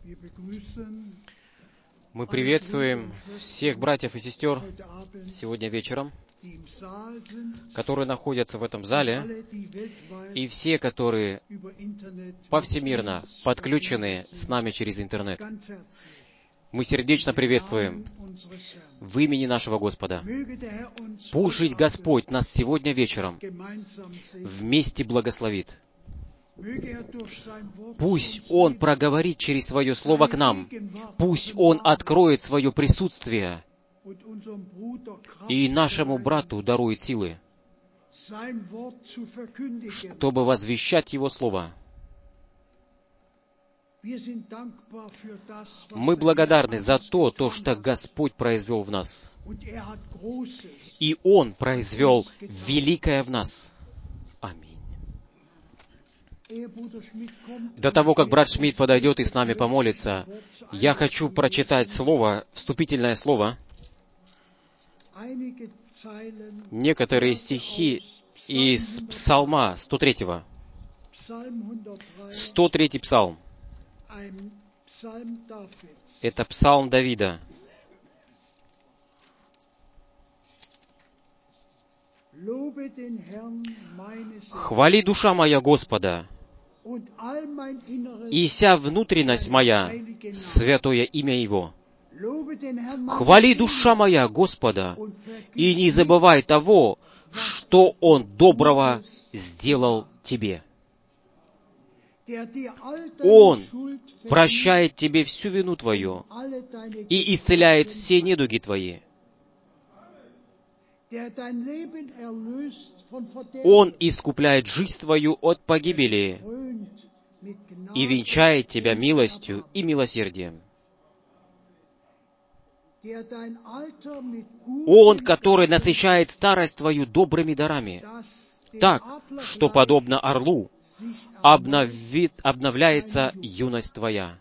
Мы приветствуем всех братьев и сестер сегодня вечером, которые находятся в этом зале, и все, которые повсемирно подключены с нами через интернет. Мы сердечно приветствуем в имени нашего Господа. Пусть жить Господь нас сегодня вечером вместе благословит. Пусть Он проговорит через Свое Слово к нам. Пусть Он откроет Свое присутствие и нашему брату дарует силы, чтобы возвещать Его Слово. Мы благодарны за то, что Господь произвел в нас. И Он произвел великое в нас. Аминь. До того, как брат Шмидт подойдет и с нами помолится, я хочу прочитать слово, вступительное слово, некоторые стихи из Псалма 103. 103 Псалм. Это Псалм Давида. «Хвали, душа моя, Господа, и вся внутренность моя, святое имя Его. Хвали, душа моя, Господа, и не забывай того, что Он доброго сделал тебе. Он прощает тебе всю вину твою и исцеляет все недуги твои. Он искупляет жизнь твою от погибели и венчает тебя милостью и милосердием. Он, который насыщает старость твою добрыми дарами, так, что, подобно орлу, обновляется юность твоя».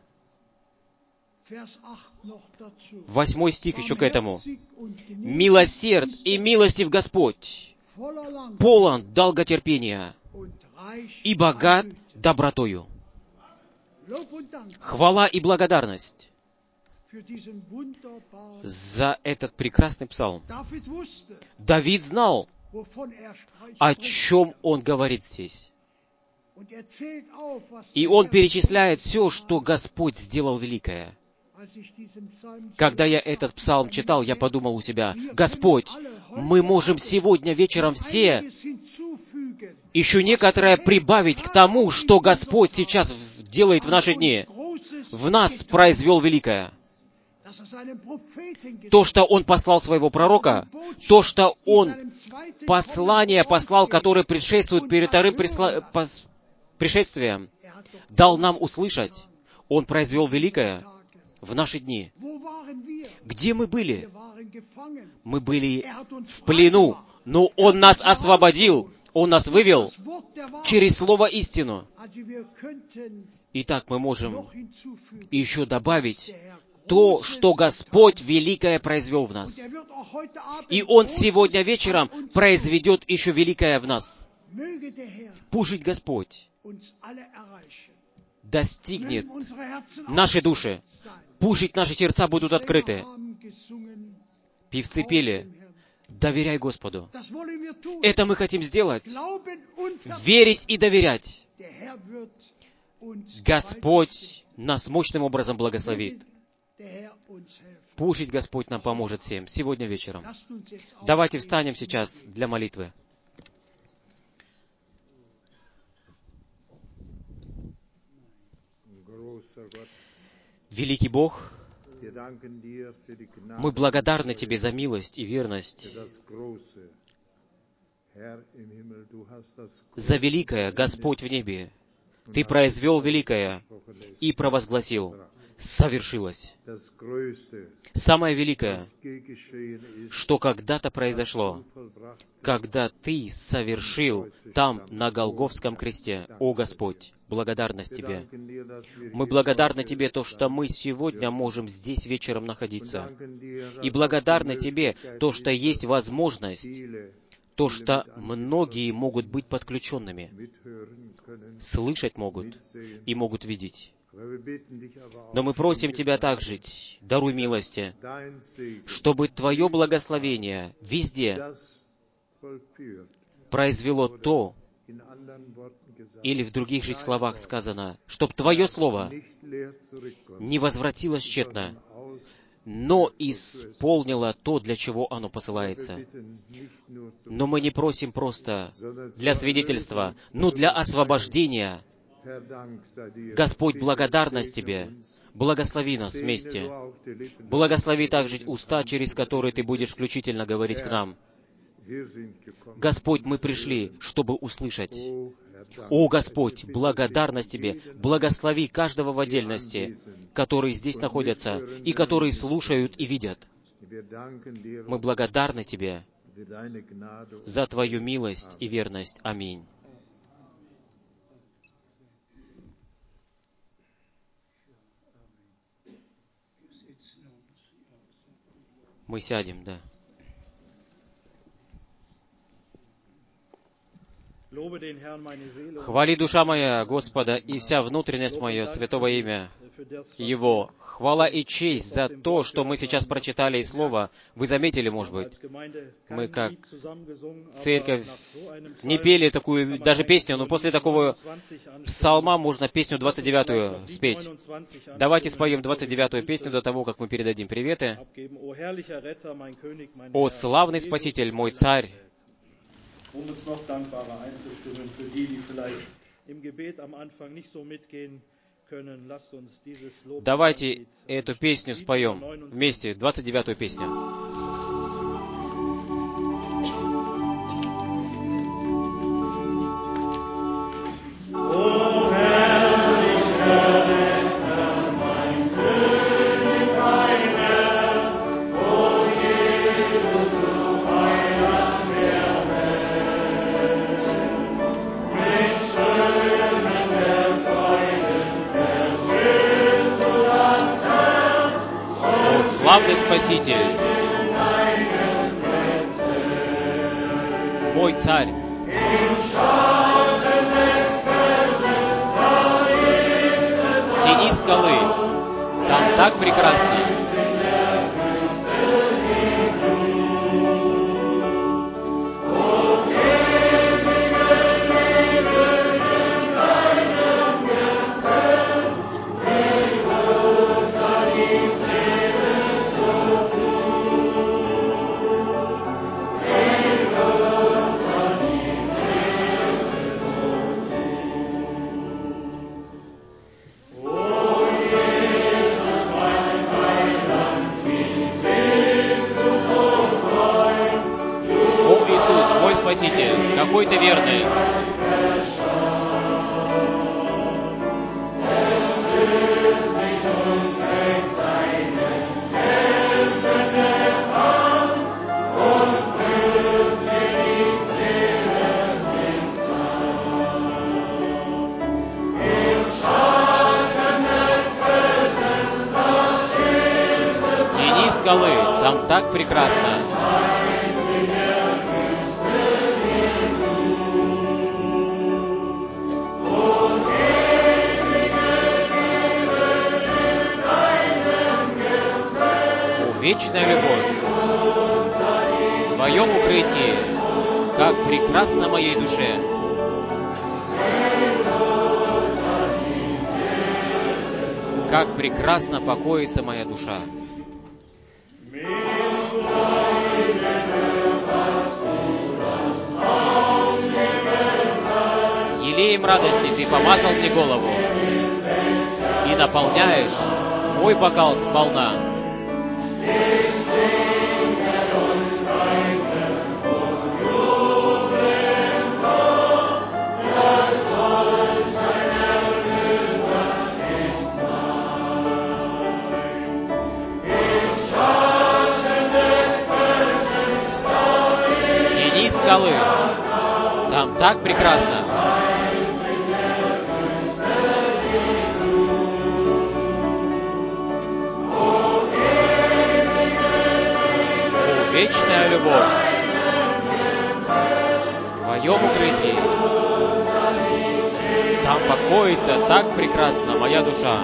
8 стих еще к этому. «Милосерд и милостив Господь, полон долготерпения и богат добротою». Хвала и благодарность за этот прекрасный псалм. Давид знал, о чем он говорит здесь. И он перечисляет все, что Господь сделал великое. Когда я этот псалм читал, я подумал у себя: Господь, мы можем сегодня вечером все еще некоторое прибавить к тому, что Господь сейчас делает в наши дни. В нас произвел великое. То, что Он послал своего пророка, то, что Он послание послал, которое предшествует перед вторым пришествием, дал нам услышать. Он произвел великое в наши дни. Где мы были? Мы были в плену, но Он нас освободил, Он нас вывел через Слово истину. Итак, мы можем еще добавить то, что Господь великое произвел в нас. И Он сегодня вечером произведет еще великое в нас. Пусть жить Господь достигнет нашей души. Пусть жить наши сердца будут открыты. Певцы пели: «Доверяй Господу». Это мы хотим сделать. Верить и доверять. Господь нас мощным образом благословит. Пусть жить Господь нам поможет всем сегодня вечером. Давайте встанем сейчас для молитвы. Великий Бог, мы благодарны Тебе за милость и верность, за великое, Господь в небе. Ты произвел великое и провозгласил: совершилось. Самое великое, что когда-то произошло, когда Ты совершил там, на Голгофском кресте. О Господь, благодарность Тебе. Мы благодарны Тебе, то, что мы сегодня можем здесь вечером находиться. И благодарны Тебе, то, что есть возможность, то, что многие могут быть подключенными, слышать могут и могут видеть. Но мы просим Тебя также, даруй милости, чтобы Твое благословение везде произвело то, или в других же словах сказано, чтобы Твое Слово не возвратилось тщетно, но исполнило то, для чего оно посылается. Но мы не просим просто для свидетельства, но для освобождения. Господь, благодарность Тебе. Благослови нас вместе. Благослови также уста, через которые Ты будешь включительно говорить к нам. Господь, мы пришли, чтобы услышать. О, Господь, благодарность Тебе. Благослови каждого в отдельности, которые здесь находятся, и которые слушают и видят. Мы благодарны Тебе за Твою милость и верность. Аминь. Мы сядем, да. Хвали, душа моя, Господа, и вся внутренность моя, святого имя Его. Хвала и честь за то, что мы сейчас прочитали из Слова. Вы заметили, может быть, мы как церковь не пели такую даже песню, но после такого псалма можно песню 29-ю спеть. Давайте споем 29-ю песню до того, как мы передадим приветы. «О, славный Спаситель, мой Царь!» Um uns noch dankbarer einzustimmen für die, die vielleicht im Gebet am Anfang nicht so mitgehen können. Lasst uns dieses Lob. Давайте эту песню споем вместе, 29-ю песню. Славный Спаситель, мой Царь. В тени скалы, там так прекрасно. Спаситель, какой ты верный. В тени скалы, там так прекрасно. Вечная любовь в Твоем укрытии, как прекрасно моей душе. Как прекрасно покоится моя душа. Елеем радости Ты помазал мне голову и наполняешь мой бокал сполна. Тени скалы, там так прекрасно. Вечная любовь в Твоем укрытии, Там покоится так прекрасно моя душа.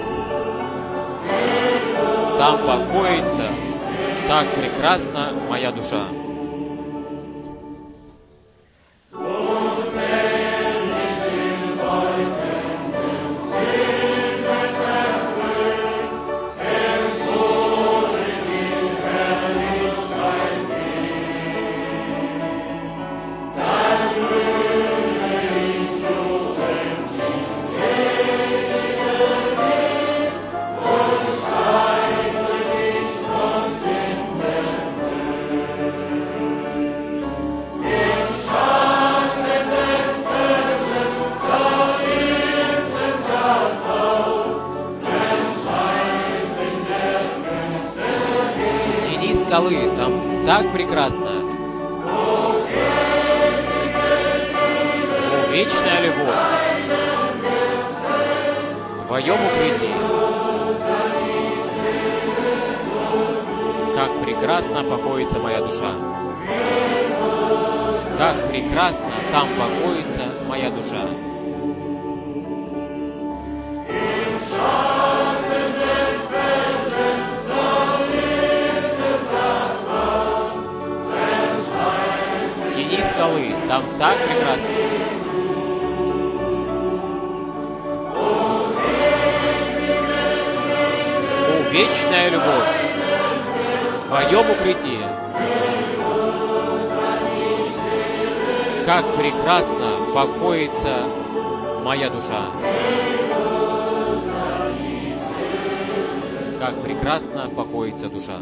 Там покоится так прекрасно моя душа. Скалы, там так прекрасно. О, вечная любовь в Твоем укрытии. Как прекрасно покоится моя душа. Как прекрасно там покоится моя душа. Скалы, там так прекрасно. О, вечная любовь в Твоем укрытии. Как прекрасно покоится моя душа. Как прекрасно покоится душа.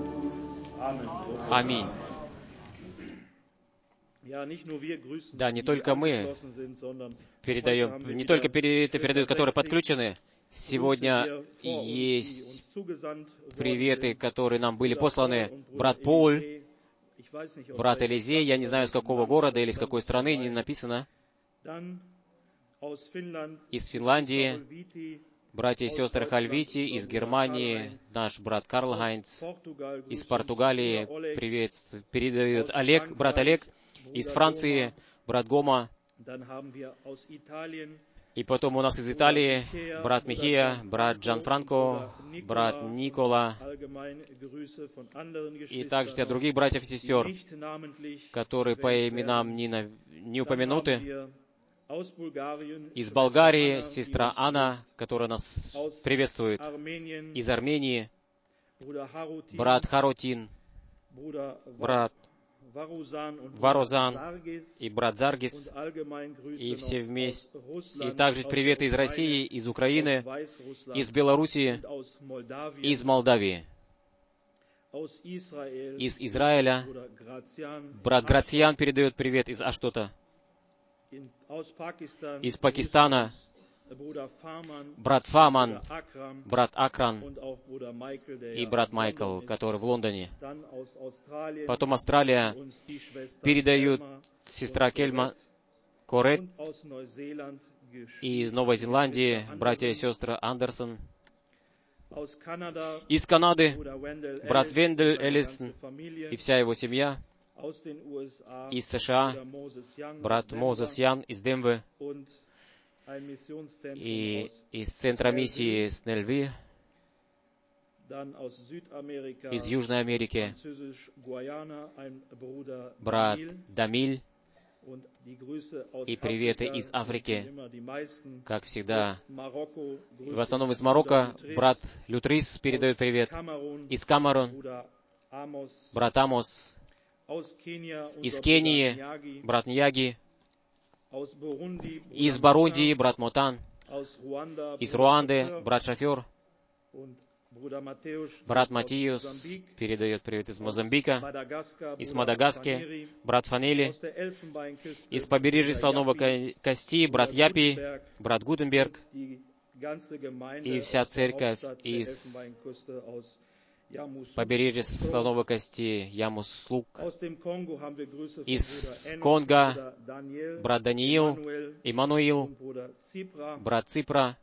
Аминь. Да, не только мы передаем, не только передают, которые подключены. Сегодня есть приветы, которые нам были посланы. Брат Поль, брат Элизей, я не знаю, с какого города или с какой страны, не написано. Из Финляндии, братья и сестры Хальвити, из Германии, наш брат Карл Хайнц, из Португалии привет передают брат Олег, из Франции, брат Гома, и потом у нас из Италии брат Михия, брат Джан Франко, брат Никола, и также для других братьев и сестер, которые по именам не упомянуты. Из Болгарии сестра Анна, которая нас приветствует, из Армении брат Харутин, брат Варузан и брат Заргис, и все вместе. И также приветы из России, из Украины, из Белоруссии, из Молдавии, из Израиля. Брат Грациан передает привет из Аштота. Из Пакистана брат Фаман, брат Акран и брат Майкл, который в Лондоне. Потом Австралия передают сестра Кельма Корет, и из Новой Зеландии братья и сестры Андерсон. Из Канады брат Вендель Эллисон и вся его семья. Из США брат Мозес Ян из Денвы, и из центра миссии Снельви, из Южной Америки брат Дамиль, и приветы из Африки, как всегда. В основном из Марокко брат Лютрис передает привет. Из Камерун брат Амос. Из Кении брат Ньяги. Из Бурундии брат Мотан. Из Руанды брат Шофер. Брат Матиус передает привет из Мозамбика. Из Мадагаскара брат Фанели. Из побережья Слоновой Кости брат Япи, брат Гутенберг. И вся церковь из побережья Слоновой Кости, Ямус-Лук. Из Конго брат Даниил, Иммануил, брат Ципра.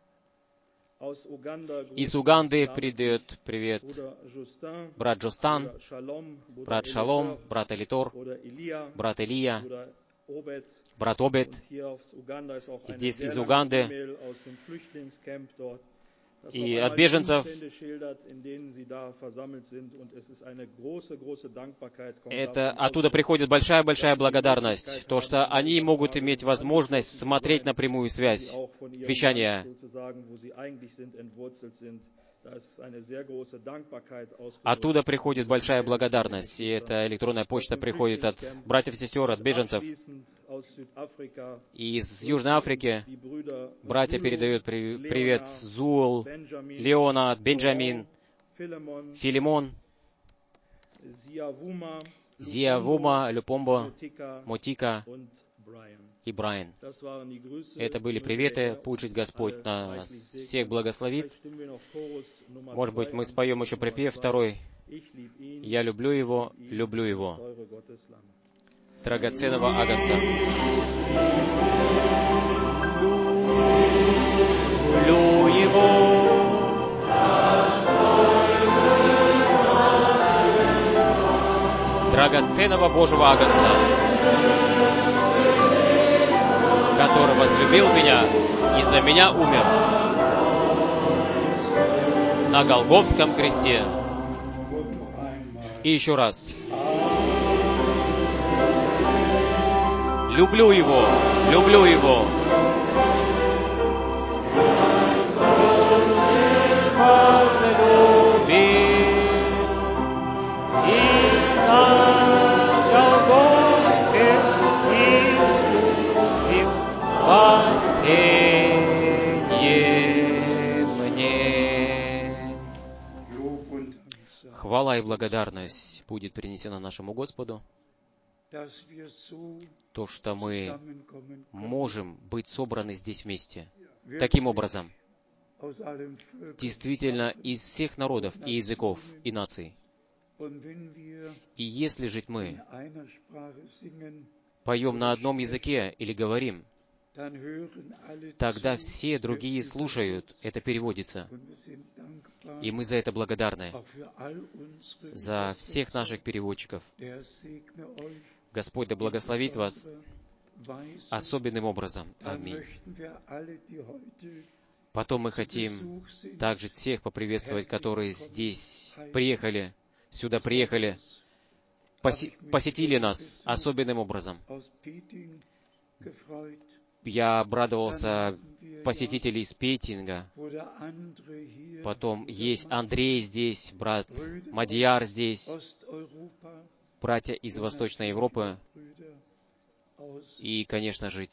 Из Уганды передает привет брат Джостан, брат Шалом, брат Элитор, брат Илия, брат Обед, здесь из Уганды, и от беженцев. Это оттуда приходит большая-большая благодарность, то, что они могут иметь возможность смотреть на прямую связь вещания. Оттуда приходит большая благодарность, и эта электронная почта приходит от братьев и сестер, от беженцев. И из Южной Африки братья передают привет Зуэл, Леона, Бенджамин, Филимон, Зиавума, Люпомбо, Мотика и Брайан. Это были приветы. Пусть Господь нас всех благословит. Может быть, мы споем еще припев второй. «Я люблю Его, драгоценного Агнца». Люблю Его, драгоценного Божьего Агнца, который возлюбил меня и за меня умер на Голгофском кресте. И еще раз. Люблю Его, люблю Его. И на Голгофе искупил спасение мне. Хвала и благодарность будет принесена нашему Господу, то, что мы можем быть собраны здесь вместе. Таким образом, действительно, из всех народов и языков и наций. И если же мы поем на одном языке или говорим, тогда все другие слушают, это переводится. И мы за это благодарны, за всех наших переводчиков. Господь да благословит вас особенным образом. Аминь. Потом мы хотим также всех поприветствовать, которые здесь приехали, сюда приехали, посетили нас особенным образом. Я обрадовался посетителей из Петинга. Потом есть Андрей здесь, брат Мадьяр здесь, братья из Восточной Европы и, конечно же,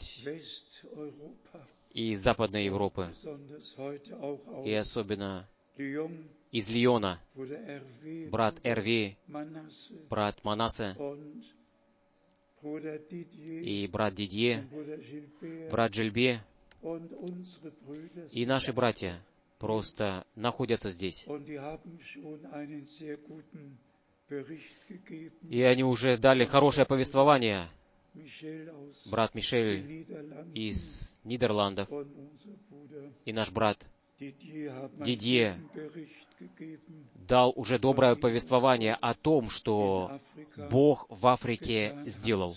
и из Западной Европы, и особенно из Лиона, брат Эрви, брат Манассе, и брат Дидье, брат Жильбе, и наши братья просто находятся здесь. И они уже дали хорошее повествование. Брат Мишель из Нидерландов и наш брат Дидье дал уже доброе повествование о том, что Бог в Африке сделал.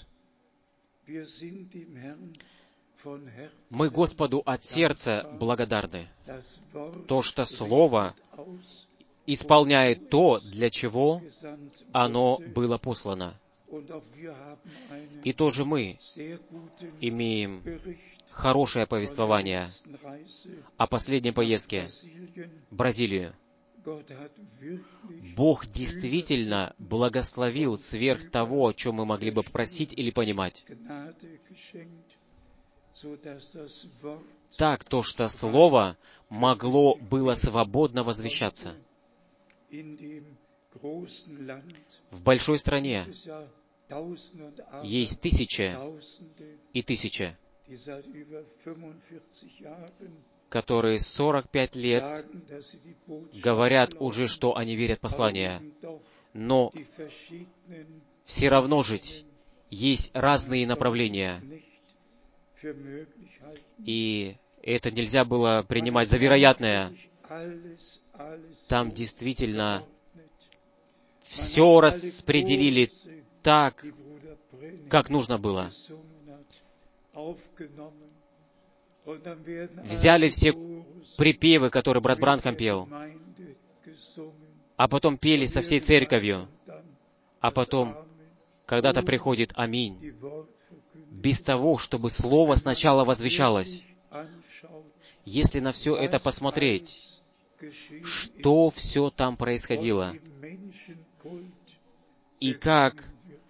Мы Господу от сердца благодарны. То, что Слово исполняет то, для чего оно было послано. И тоже мы имеем хорошее повествование о последней поездке в Бразилию. Бог действительно благословил сверх того, о чем мы могли бы попросить или понимать. Так, то, что Слово могло было свободно возвещаться. В большой стране есть тысячи и тысячи, которые 45 лет говорят уже, что они верят в послание, но все равно жить есть разные направления, и это нельзя было принимать за вероятное. Там действительно все распределили так, как нужно было. взяли все припевы, которые брат Бранхам пел, а потом пели со всей церковью, а потом когда-то приходит аминь, без того, чтобы слово сначала возвещалось. Если на все это посмотреть, что все там происходило, и как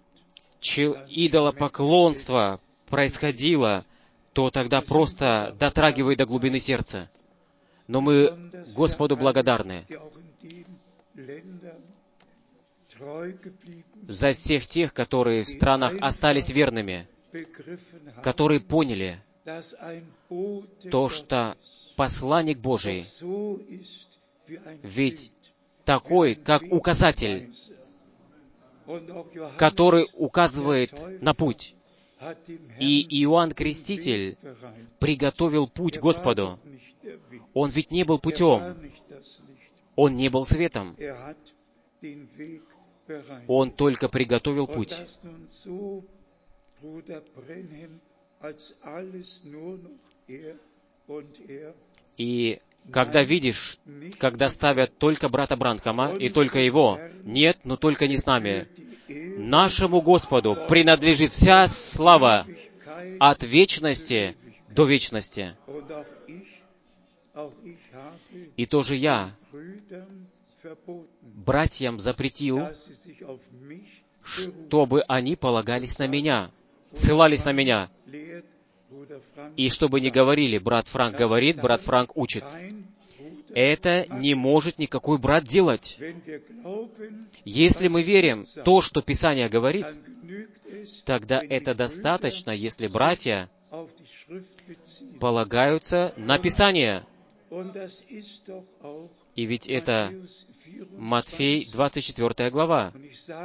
идолопоклонство происходило, то тогда просто дотрагивает до глубины сердца. Но мы Господу благодарны за всех тех, которые в странах остались верными, которые поняли то, что посланник Божий ведь такой, как указатель, который указывает на путь. И Иоанн Креститель приготовил путь Господу. Он ведь не был путем, он не был светом, он только приготовил путь. И когда видишь, когда ставят только брата Бранхама и только его, нет, но только не с нами. Нашему Господу принадлежит вся слава от вечности до вечности. И тоже я братьям запретил, чтобы они полагались на меня, ссылались на меня. И чтобы не говорили, брат Франк говорит, брат Франк учит. Это не может никакой брат делать. Если мы верим в то, что Писание говорит, тогда это достаточно, если братья полагаются на Писание. И ведь это Матфей 24 глава.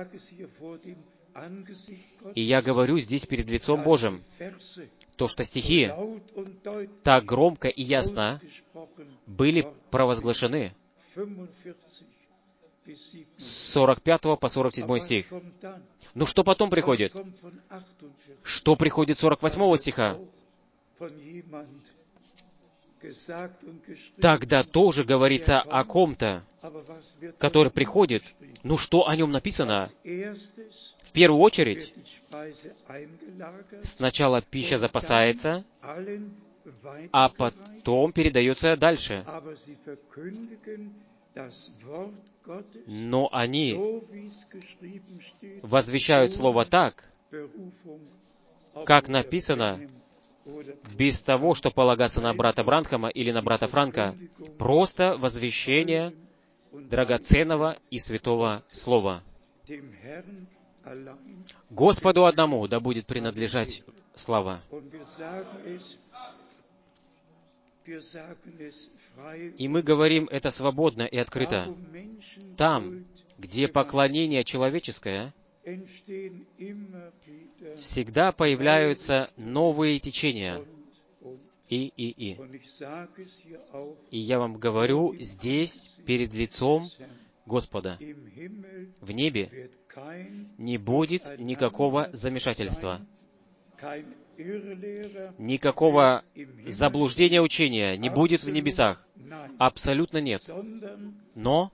И я говорю здесь перед лицом Божьим, то, что стихи так громко и ясно были провозглашены с 45 по 47 стих. Ну что потом приходит? Что приходит с 48 стиха? Тогда тоже говорится о ком-то, который приходит. Ну что о нем написано? В первую очередь, сначала пища запасается, а потом передается дальше. Но они возвещают Слово так, как написано, без того, что полагаться на брата Бранхама или на брата Франка, просто возвещение драгоценного и святого Слова. Господу одному да будет принадлежать слава. И мы говорим это свободно и открыто. Там, где поклонение человеческое, всегда появляются новые течения. И я вам говорю здесь, перед лицом Господа, в небе не будет никакого замешательства, никакого заблуждения учения не будет в небесах. Абсолютно нет. Но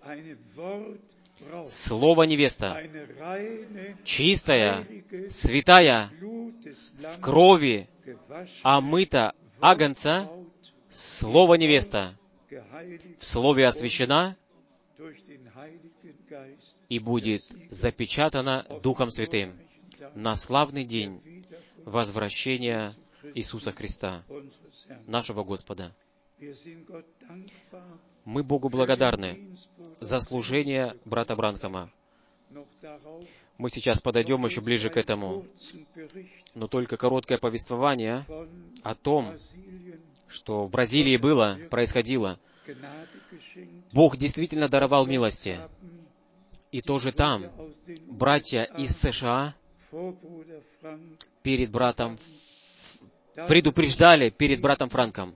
Слово невеста, чистая, святая, в крови омыта агнца, Слово невеста, в Слове освящена и будет запечатана Духом Святым на славный день возвращения Иисуса Христа, нашего Господа. Мы Богу благодарны за служение брата Бранхама. Мы сейчас подойдем еще ближе к этому, но только короткое повествование о том, что в Бразилии происходило. Бог действительно даровал милости. И тоже там братья из США перед братом предупреждали перед братом Франком,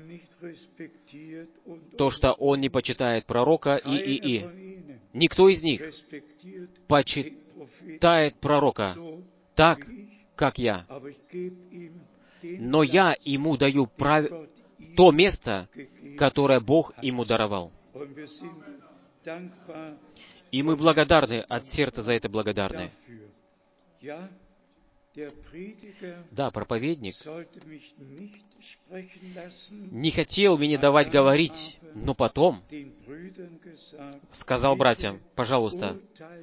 то, что он не почитает пророка и. Никто из них почитает пророка так, как я. но я ему даю то место, которое Бог ему даровал. И мы благодарны от сердца за это благодарны. Да, проповедник не хотел мне давать говорить, но потом сказал братьям: пожалуйста,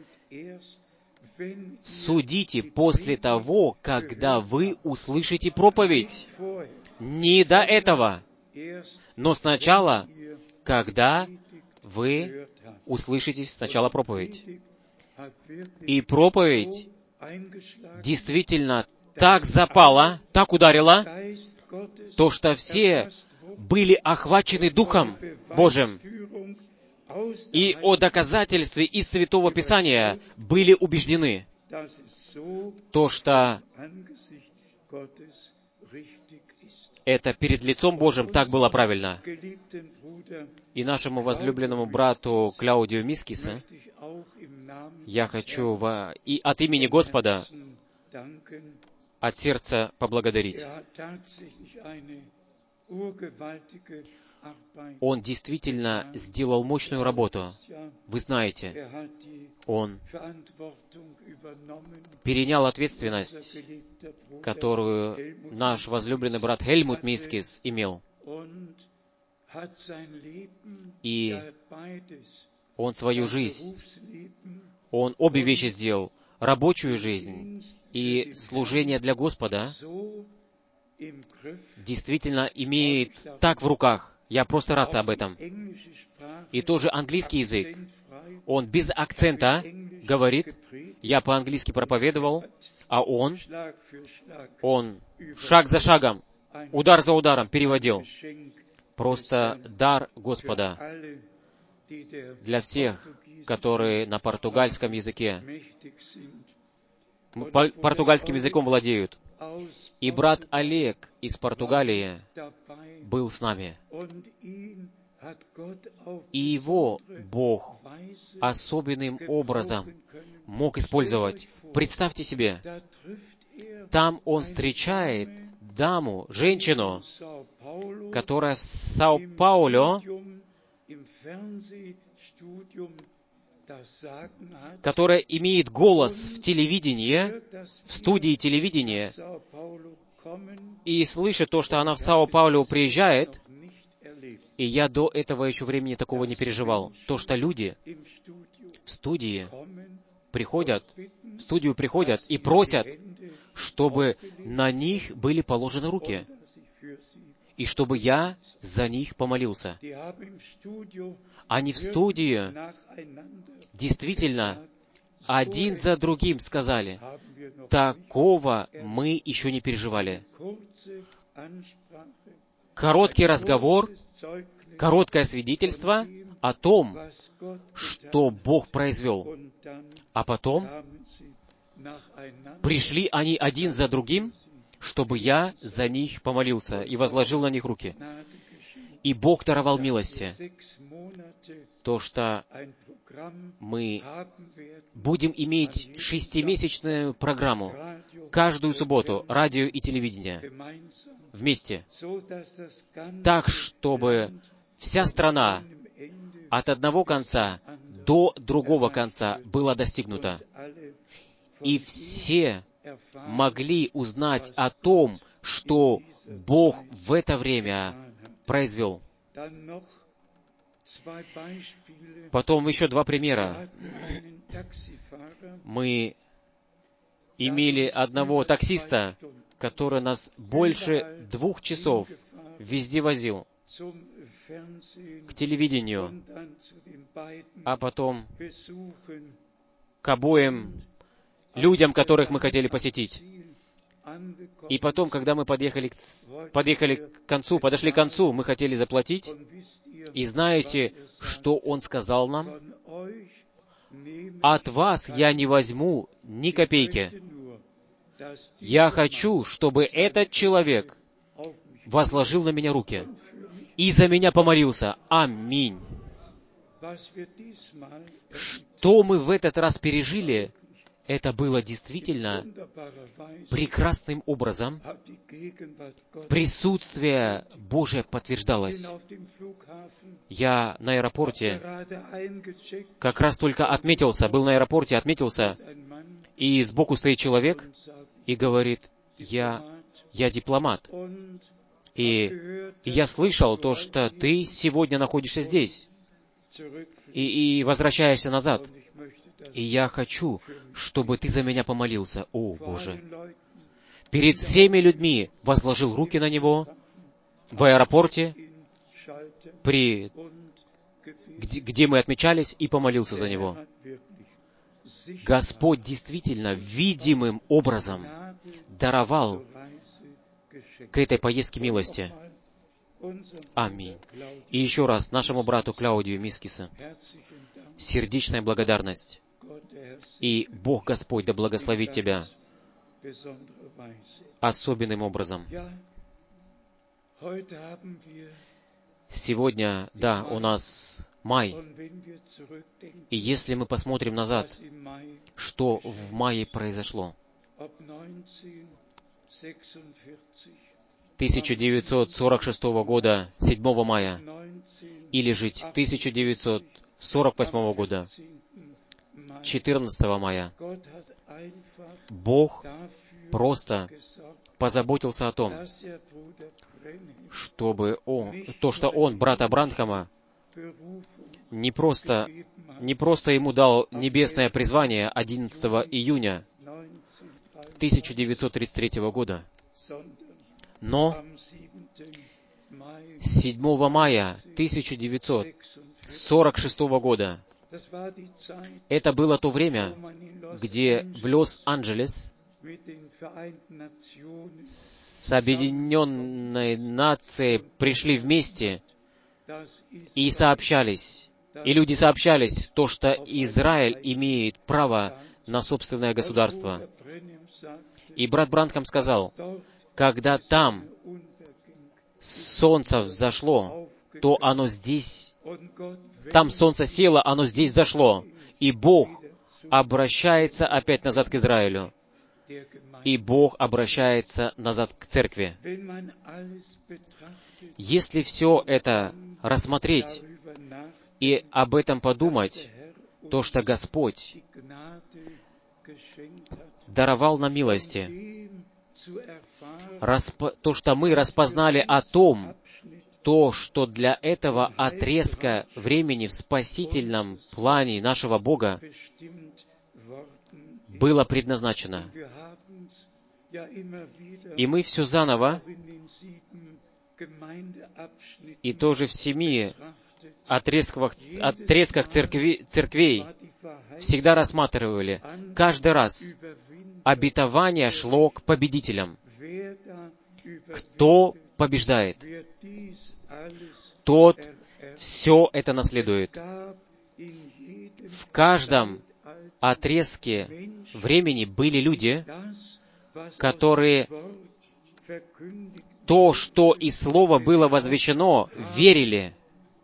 судите после того, когда вы услышите проповедь. Не до этого, но сначала, когда вы услышите сначала проповедь. И проповедь действительно так запала, так ударила, то, что все были охвачены Духом Божьим. И о доказательстве из Святого Писания были убеждены, то, что это перед лицом Божьим так было правильно. И нашему возлюбленному брату Кляудио Мискиса я хочу и от имени Господа от сердца поблагодарить. Он действительно сделал мощную работу. Вы знаете, он перенял ответственность, которую наш возлюбленный брат Хельмут Мискис имел. И он свою жизнь, он обе вещи сделал, рабочую жизнь и служение для Господа, действительно имеет так в руках. Я просто рад об этом. И тоже английский язык. Он без акцента говорит. Я по-английски проповедовал, а он шаг за шагом, удар за ударом переводил. Просто дар Господа для всех, которые на португальском языке, португальским языком владеют. И брат Олег из Португалии был с нами. И его Бог особенным образом мог использовать. Представьте себе, там он встречает даму, женщину, которая в Сао-Пауло, которая имеет голос в телевидении, в студии телевидения, и слышит то, что она в Сао-Пауло приезжает, и я до этого еще времени такого не переживал. То, что люди в студию приходят и просят, чтобы на них были положены руки, и чтобы я за них помолился. Они в студии действительно один за другим сказали: такого мы еще не переживали. Короткий разговор, короткое свидетельство о том, что Бог произвел. А потом пришли они один за другим, чтобы я за них помолился и возложил на них руки. И Бог даровал милости. То, что мы будем иметь 6-месячную программу каждую субботу, радио и телевидение вместе, так, чтобы вся страна от одного конца до другого конца была достигнута. И все могли узнать о том, что Бог в это время произвел. Потом еще 2 примера. Мы имели одного таксиста, который нас больше 2 часов везде возил к телевидению, а потом к обоим людям, которых мы хотели посетить. И потом, когда мы подошли к концу, мы хотели заплатить. И знаете, что он сказал нам? От вас я не возьму ни копейки. Я хочу, чтобы этот человек возложил на меня руки и за меня помолился. Аминь. Что мы в этот раз пережили, это было действительно прекрасным образом. Присутствие Божие подтверждалось. Я на аэропорте как раз только был на аэропорте, отметился, и сбоку стоит человек и говорит: я дипломат. И я слышал то, что ты сегодня находишься здесь и возвращаешься назад. И я хочу, чтобы ты за меня помолился. О, Боже! Перед всеми людьми возложил руки на него в аэропорте, где мы отмечались, и помолился за него. Господь действительно видимым образом даровал к этой поездке милости. Аминь. И еще раз нашему брату Клаудию Мискису сердечная благодарность. И Бог Господь да благословит тебя особенным образом. Сегодня, да, у нас май. И если мы посмотрим назад, что в мае произошло, 1946 года, 7 мая, или же 1948 года, 14 мая, Бог просто позаботился о том, чтобы Он, брата Бранхама, не просто ему дал небесное призвание 11 июня 1933 года, но 7 мая 1946 года это было то время, где в Лос-Анджелес с Объединенной Нацией пришли вместе и сообщались, и люди сообщались, то, что Израиль имеет право на собственное государство. И брат Бранхам сказал, когда там солнце взошло, то оно здесь, там солнце село, оно здесь зашло, и Бог обращается опять назад к Израилю, и Бог обращается назад к церкви. Если все это рассмотреть и об этом подумать, то, что Господь даровал нам милости, то, что мы распознали о том, то, что для этого отрезка времени в спасительном плане нашего Бога было предназначено. И мы все заново, и тоже в 7 отрезках церквей всегда рассматривали. Каждый раз обетование шло к победителям. Кто побеждает, тот все это наследует. В каждом отрезке времени были люди, которые то, что из слова было возвещено, верили.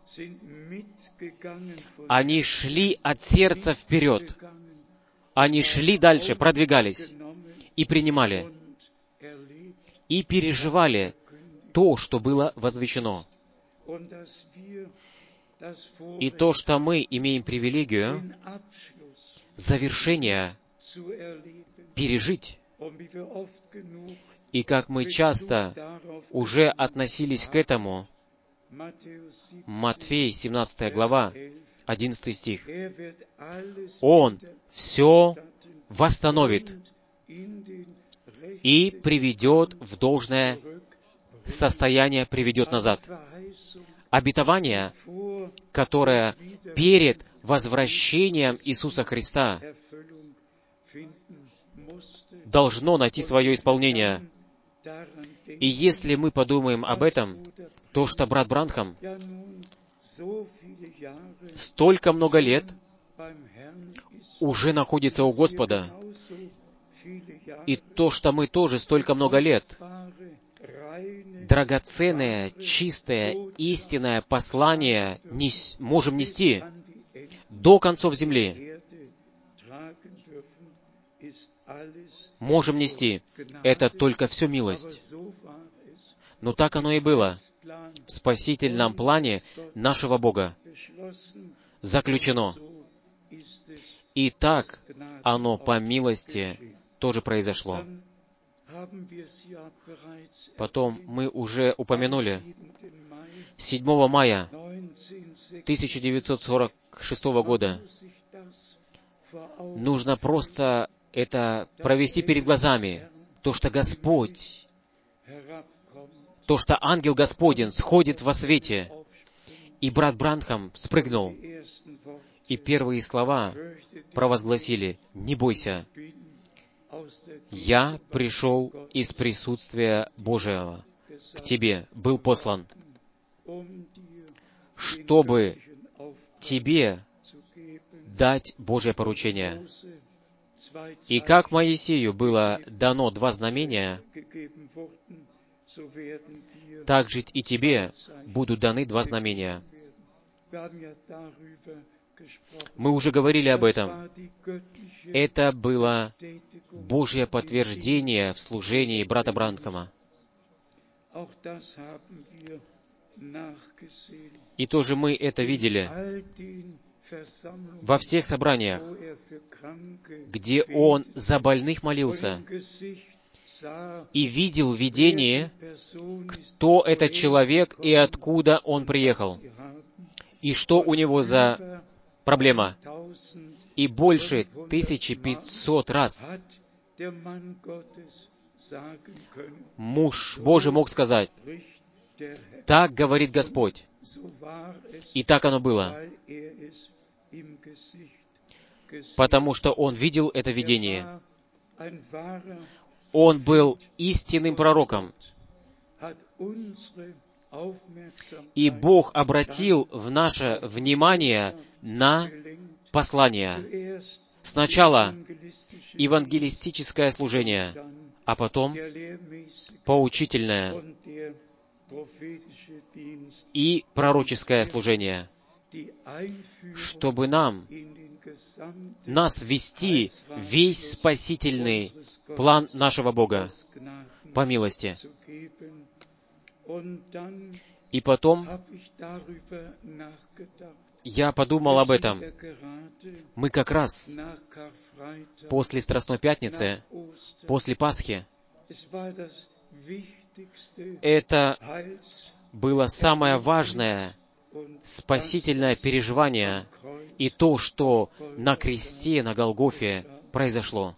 Они шли от сердца вперед. Они шли дальше, продвигались и принимали, и переживали то, что было возвещено. И то, что мы имеем привилегию завершения пережить. И как мы часто уже относились к этому, Матфей, 17 глава, 11 стих. Он все восстановит и приведет в должное состояние, приведет назад. Обетование, которое перед возвращением Иисуса Христа должно найти свое исполнение. И если мы подумаем об этом, то, что брат Бранхам столько много лет уже находится у Господа, и то, что мы тоже столько много лет драгоценное, чистое, истинное послание можем нести до концов земли. можем нести, это только все милость. Но так оно и было. В спасительном плане нашего Бога заключено. И так оно по милости тоже произошло. Потом мы уже упомянули, 7 мая 1946 года нужно просто это провести перед глазами, то, что Господь, то, что ангел Господень сходит во свете, и брат Бранхам спрыгнул, и первые слова провозгласили: «Не бойся, я пришел из присутствия Божьего к тебе, был послан, чтобы тебе дать Божье поручение». И как Моисею было дано 2 знамения, так же и тебе будут даны 2 знамения. Мы уже говорили об этом. Это было Божье подтверждение в служении брата Бранхама. И тоже мы это видели во всех собраниях, где он за больных молился и видел видение, кто этот человек и откуда он приехал, и что у него за проблема. И больше 1500 раз муж Божий мог сказать: «Так говорит Господь». И так оно было, потому что он видел это видение. Он был истинным пророком. И Бог обратил в наше внимание на послание. Сначала евангелистическое служение, а потом поучительное и пророческое служение, чтобы нас ввести в весь спасительный план нашего Бога по милости. И потом я подумал об этом. Мы как раз после Страстной Пятницы, после Пасхи, это было самое важное спасительное переживание и то, что на кресте, на Голгофе произошло.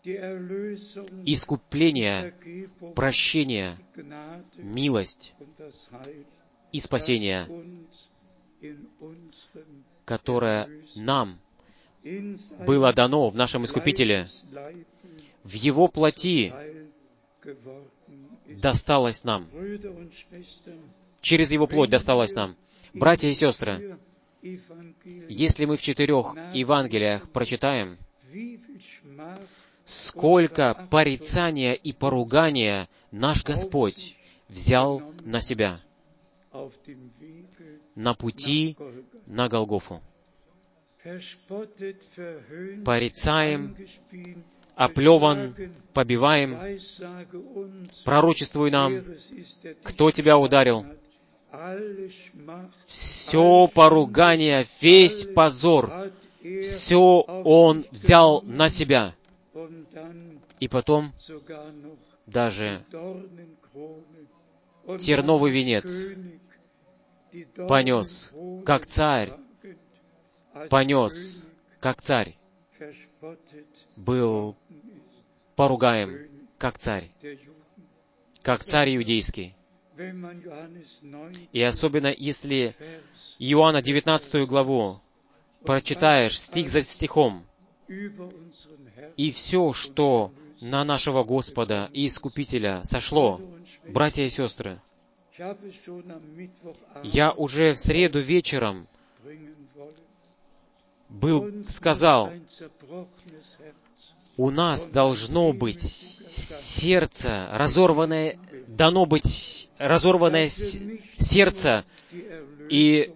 Искупление, прощение, милость и спасение, которое нам было дано в нашем Искупителе, в Его плоти досталось нам. Через Его плоть досталось нам. Братья и сестры, если мы в 4 Евангелиях прочитаем, сколько порицания и поругания наш Господь взял на себя на пути на Голгофу. Порицаем, оплеван, побиваем, пророчествуй нам, кто тебя ударил. Все поругание, весь позор, все Он взял на себя. И потом даже терновый венец понес, как царь, был поругаем, как царь иудейский. И особенно, если Иоанна 19 главу прочитаешь стих за стихом, и все, что на нашего Господа и Искупителя сошло, братья и сестры, я уже в среду вечером сказал, у нас должно быть сердце, дано быть разорванное сердце, и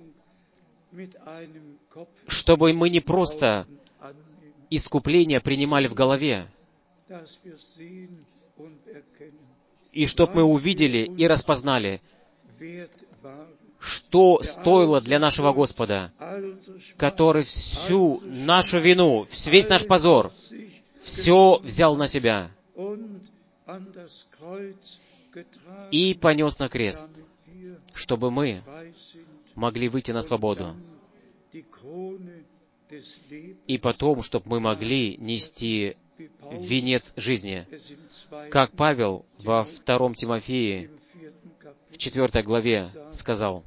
чтобы мы не просто искупление принимали в голове, и чтобы мы увидели и распознали, что стоило для нашего Господа, который всю нашу вину, весь наш позор, все взял на себя и понес на крест, чтобы мы могли выйти на свободу. И потом, чтобы мы могли нести венец жизни. Как Павел во 2 Тимофеи, в 4 главе сказал,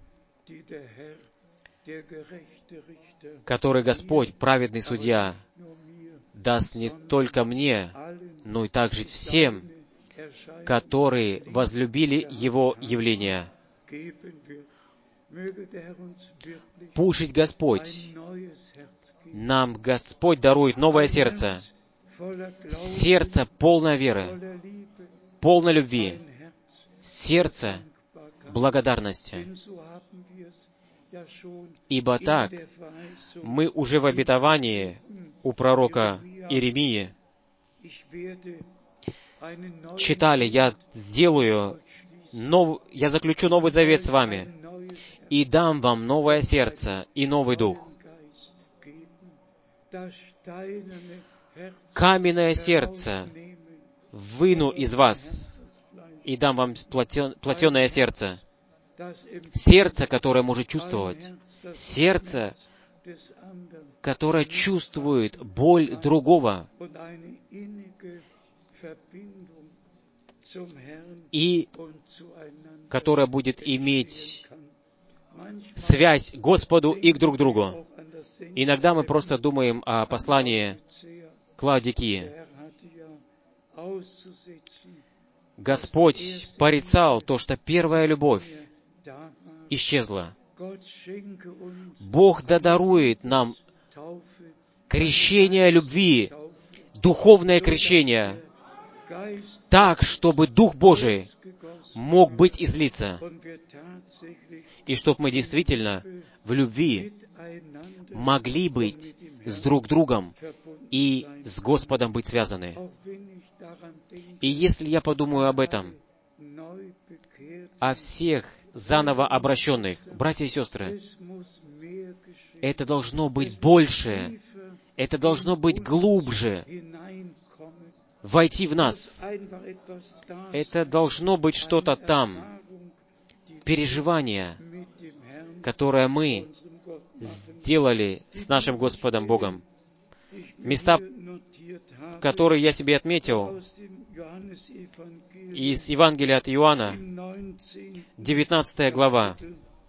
который Господь, праведный судья, даст не только мне, но и также всем, которые возлюбили Его явление. Пусть Господь, нам Господь дарует новое сердце, сердце полное веры, полное любви, сердце благодарности. Ибо так мы уже в обетовании у пророка Иеремии читали, я заключу новый завет с вами и дам вам новое сердце и новый дух. Каменное сердце выну из вас и дам вам плотеное сердце. Сердце, которое может чувствовать. Сердце, которое чувствует боль другого. И которое будет иметь связь к Господу и к друг другу. Иногда мы просто думаем о послании к Лаодикии. Господь порицал то, что первая любовь исчезла. Бог дарует нам крещение любви, духовное крещение, так, чтобы Дух Божий мог быть излиться, и чтобы мы действительно в любви могли быть с друг другом и с Господом быть связаны. И если я подумаю об этом, о всех заново обращенных, братья и сестры, это должно быть больше, это должно быть глубже, войти в нас. Это должно быть что-то там, переживание, которое мы сделали с нашим Господом Богом. Места, которые я себе отметил, из Евангелия от Иоанна, 19 глава,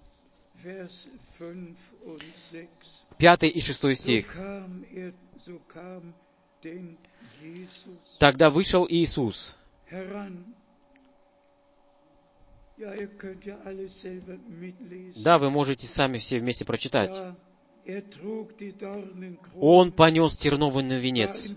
5 и 6 стих. «Тогда вышел Иисус». Да, вы можете сами все вместе прочитать. Он понес терновый венец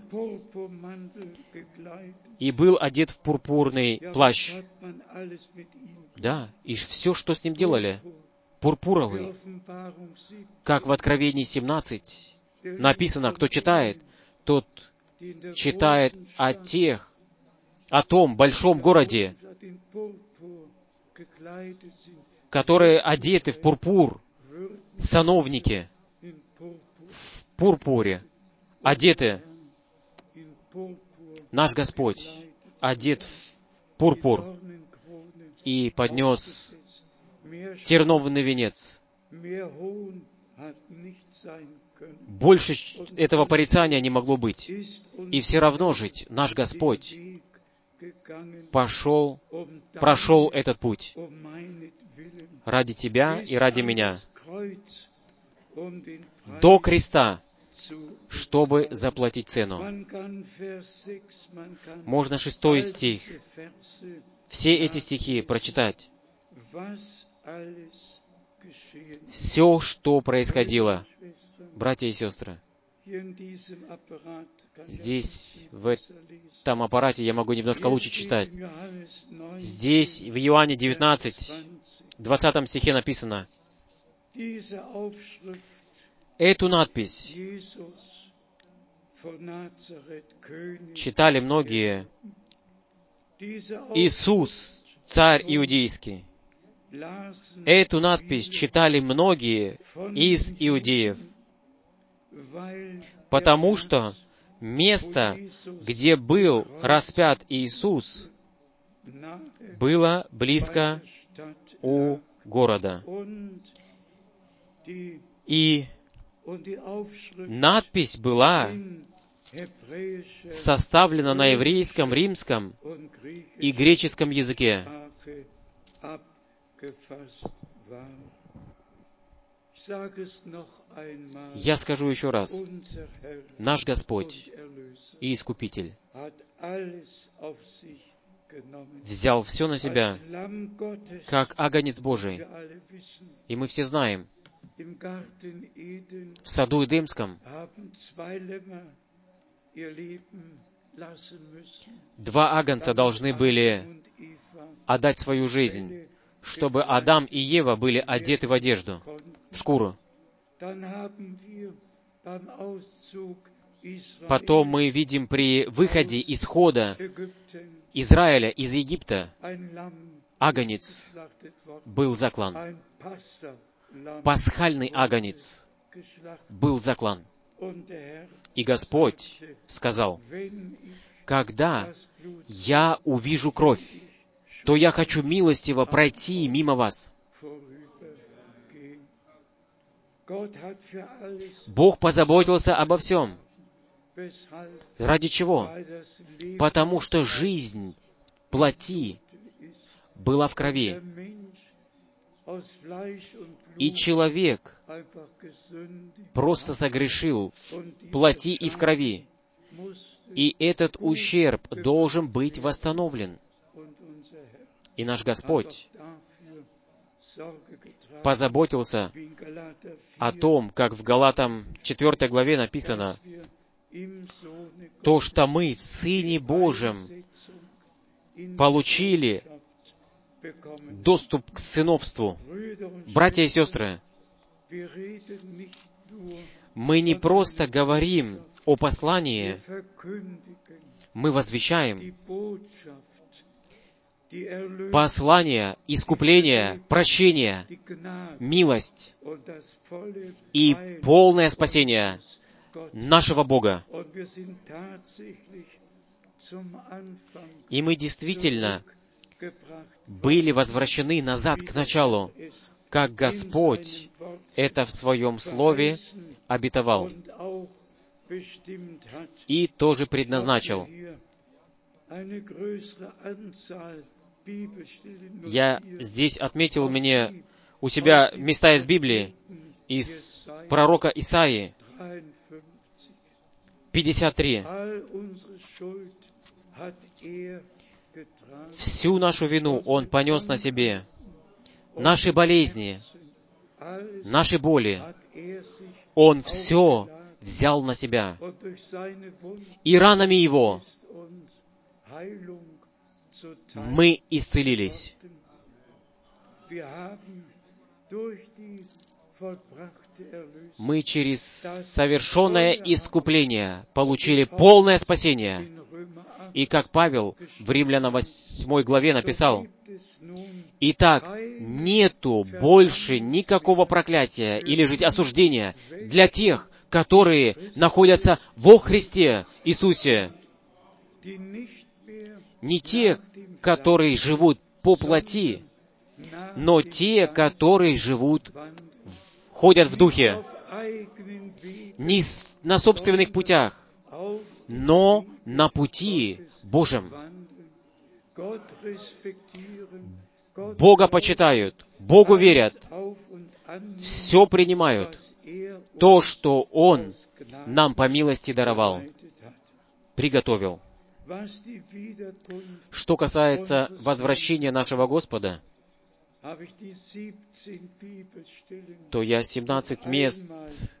и был одет в пурпурный плащ. Да, и все, что с ним делали, пурпуровый. Как в Откровении 17 написано, кто читает, тот читает о том большом городе, которые одеты в пурпур, сановники, в пурпуре, одеты. Наш Господь одет в пурпур и поднес терновый венец. Больше этого порицания не могло быть. И все равно жить наш Господь прошел этот путь ради тебя и ради меня, до креста, чтобы заплатить цену. Можно 6 стих, все эти стихи прочитать. Все, что происходило, братья и сестры. Здесь, в этом аппарате, я могу немножко лучше читать. Здесь, в Иоанне 19, 20 стихе написано, эту надпись читали многие: «Иисус, царь иудейский». Эту надпись читали многие из иудеев, потому что место, где был распят Иисус, было близко у города. И надпись была составлена на еврейском, римском и греческом языке. Я скажу еще раз. Наш Господь и Искупитель взял все на себя, как агнец Божий. И мы все знаем, в саду Эдемском 2 агнца должны были отдать свою жизнь, чтобы Адам и Ева были одеты в одежду, в шкуру. Потом мы видим при выходе исхода Израиля из Египта, агнец был заклан. Пасхальный агнец был заклан. И Господь сказал: «Когда я увижу кровь, то я хочу милостиво пройти мимо вас». Бог позаботился обо всем. Ради чего? Потому что жизнь плоти была в крови. И человек просто согрешил в плоти и в крови. И этот ущерб должен быть восстановлен. И наш Господь позаботился о том, как в Галатам 4 главе написано, то, что мы в Сыне Божьем получили доступ к сыновству. Братья и сестры, мы не просто говорим о послании, мы возвещаем послание искупления, прощения, милость и полное спасение нашего Бога. И мы действительно были возвращены назад к началу, как Господь это в Своем Слове обетовал и тоже предназначил. Я здесь отметил мне у себя места из Библии, из пророка Исаии, 53. Всю нашу вину Он понес на себе, наши болезни, наши боли. Он все взял на себя. И ранами Его мы исцелились. Мы через совершенное искупление получили полное спасение. И как Павел в Римлянам 8 главе написал: «Итак, нету больше никакого проклятия или же осуждения для тех, которые находятся во Христе Иисусе». Не те, которые живут по плоти, но те, которые ходят в Духе, не на собственных путях, но на пути Божьем. Бога почитают, Богу верят, все принимают, то, что Он нам по милости даровал, приготовил. Что касается возвращения нашего Господа, то я 17 мест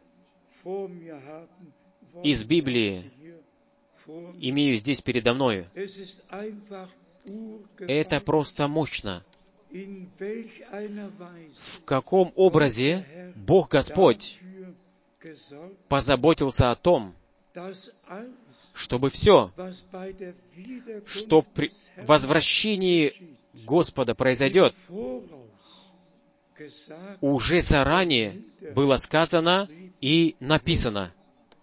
из Библии имею здесь передо мною. Это просто мощно. В каком образе Бог Господь позаботился о том, чтобы все, что при возвращении Господа произойдет, уже заранее было сказано и написано.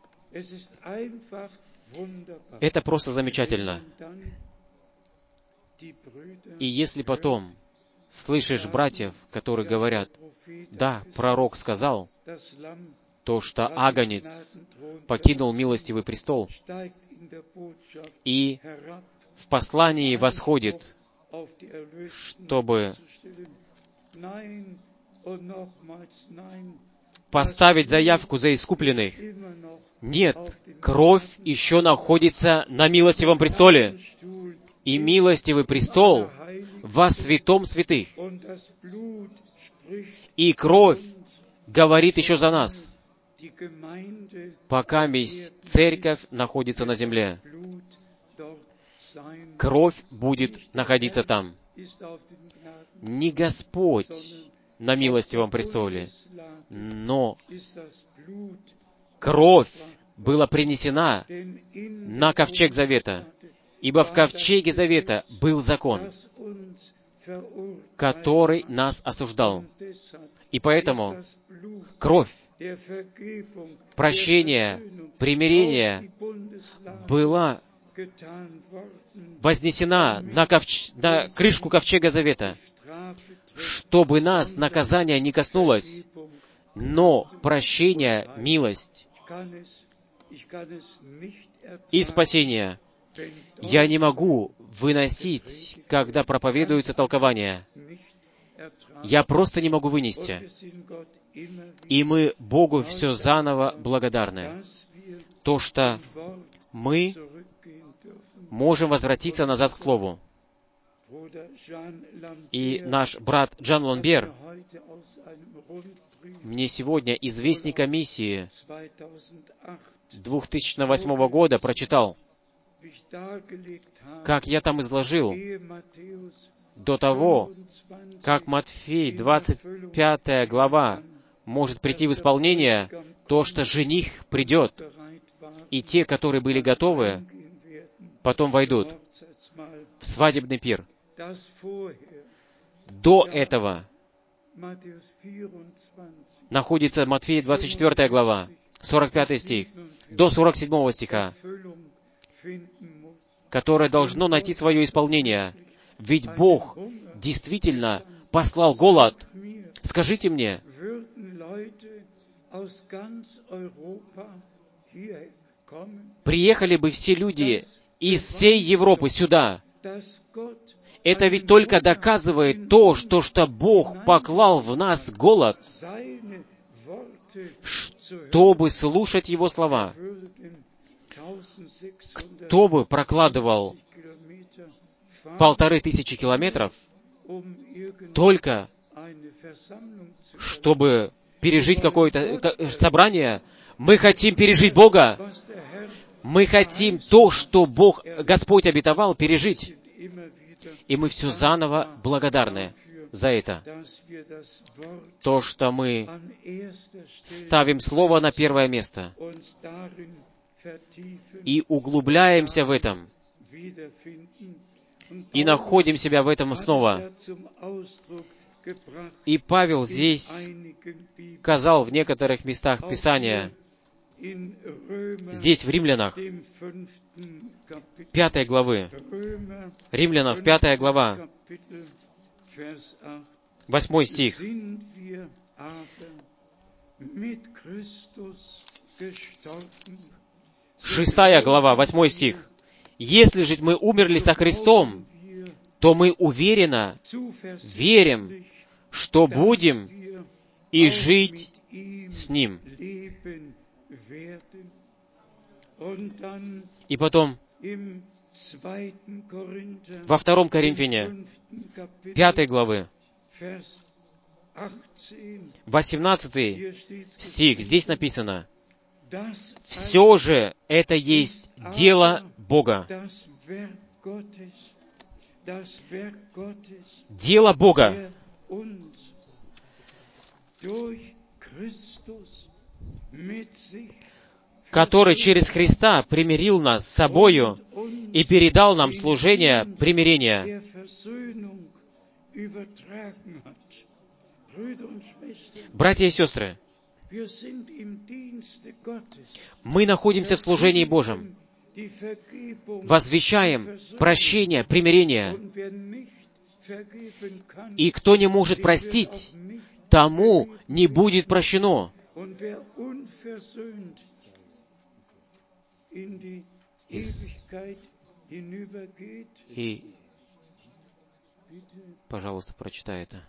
Это просто замечательно. И если потом слышишь братьев, которые говорят, да, пророк сказал, то, что Агнец покинул милостивый престол и в послании восходит, чтобы поставить заявку за искупленных. Нет, кровь еще находится на милостивом престоле. И милостивый престол во святом святых. И кровь говорит еще за нас, пока церковь находится на земле. Кровь будет находиться там. Не Господь на милостивом престоле, но кровь была принесена на ковчег завета, ибо в ковчеге завета был закон, который нас осуждал. И поэтому кровь прощения, примирения была вознесена на крышку ковчега завета, чтобы нас наказание не коснулось, но прощение, милость и спасение я не могу выносить, когда проповедуется толкование. Я просто не могу вынести. И мы Богу все заново благодарны. То, что мы можем возвратиться назад к Слову. И наш брат Джан Ламбер мне сегодня из Вестника миссии 2008 года прочитал, как я там изложил, до того, как Матфей, 25 глава, может прийти в исполнение, то, что жених придет, и те, которые были готовы, потом войдут в свадебный пир. До этого находится Матфея, 24 глава, 45 стих, до 47 стиха, которое должно найти свое исполнение. Ведь Бог действительно послал голод. Скажите мне, приехали бы все люди из всей Европы сюда. Это ведь только доказывает то, что Бог поклал в нас голод, чтобы слушать Его слова. Кто бы прокладывал 1500 километров только чтобы пережить какое-то собрание? Мы хотим пережить Бога. Мы хотим то, что Господь обетовал, пережить. И мы все заново благодарны за это. То, что мы ставим Слово на первое место и углубляемся в этом, и находим себя в этом снова. И Павел здесь сказал в некоторых местах Писания, здесь в Римлянах, 5 главы, Римлянах, 5 глава, 8 стих. 6 глава, 8 стих. «Если же мы умерли со Христом, то мы уверенно верим, что будем и жить с Ним». И потом, во 2 Коринфяне, 5 главы, 18 стих, здесь написано, «Все же это есть дело Бога». Дело Бога. который через Христа примирил нас с собою и передал нам служение примирения. Братья и сестры, мы находимся в служении Божьем, возвещаем прощение, примирение. И кто не может простить, тому не будет прощено. И, пожалуйста, прочитай это.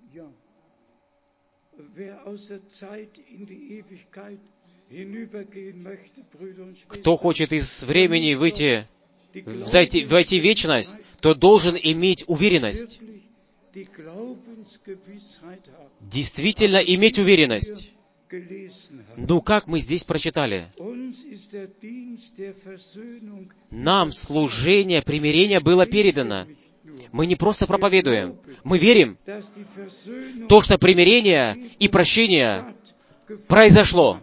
Кто хочет из времени войти в вечность, то должен иметь уверенность. Действительно иметь уверенность. Ну, как мы здесь прочитали? Нам служение примирения было передано. Мы не просто проповедуем. Мы верим, то, что примирение и прощение произошло.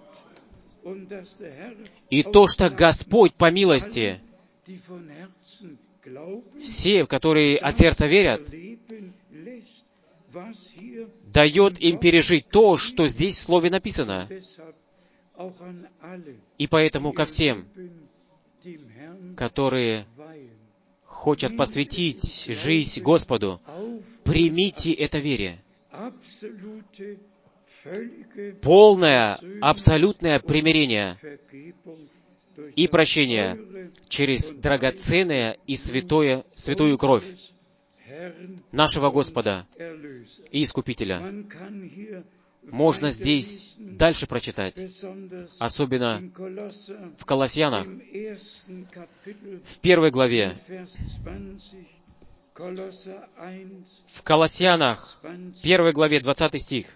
И то, что Господь по милости, все, которые от сердца верят, дает им пережить то, что здесь в Слове написано. И поэтому ко всем, которые хотят посвятить жизнь Господу, примите это вере. Полное, абсолютное примирение и прощение через драгоценное и святую кровь нашего Господа и Искупителя. Можно здесь дальше прочитать, особенно в Колоссянах, в 1 главе. В Колоссянах, 1 главе, 20 стих.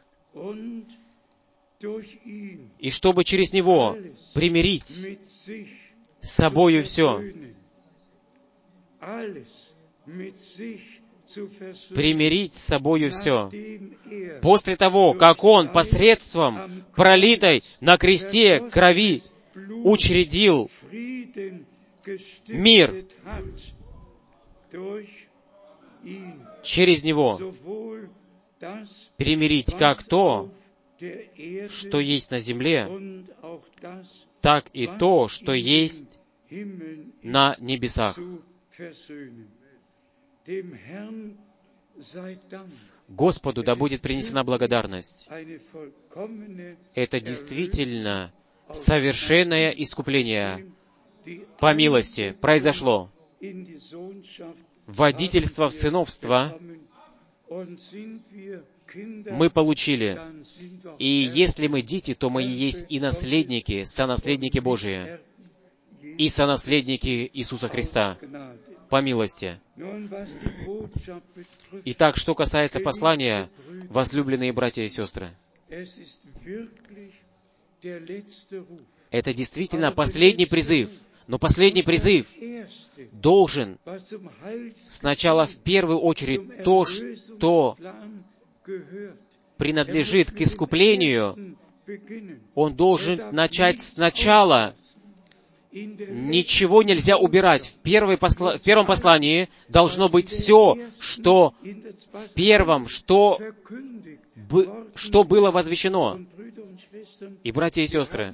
«И чтобы через Него примирить с собою все». Примирить с собою все. После того, как Он посредством пролитой на кресте крови учредил мир через Него, примирить как то, что есть на земле, так и то, что есть на небесах. Господу да будет принесена благодарность. Это действительно совершенное искупление по милости произошло. Водительство в сыновство мы получили. И если мы дети, то мы и есть и наследники, сонаследники Божии, и сонаследники Иисуса Христа по милости. Итак, что касается послания, возлюбленные братья и сестры, это действительно последний призыв. Но последний призыв должен сначала в первую очередь то, что принадлежит к искуплению, он должен начать сначала. Ничего нельзя убирать. В первом послании должно быть все, что в первом, что было возвещено. И, братья и сестры,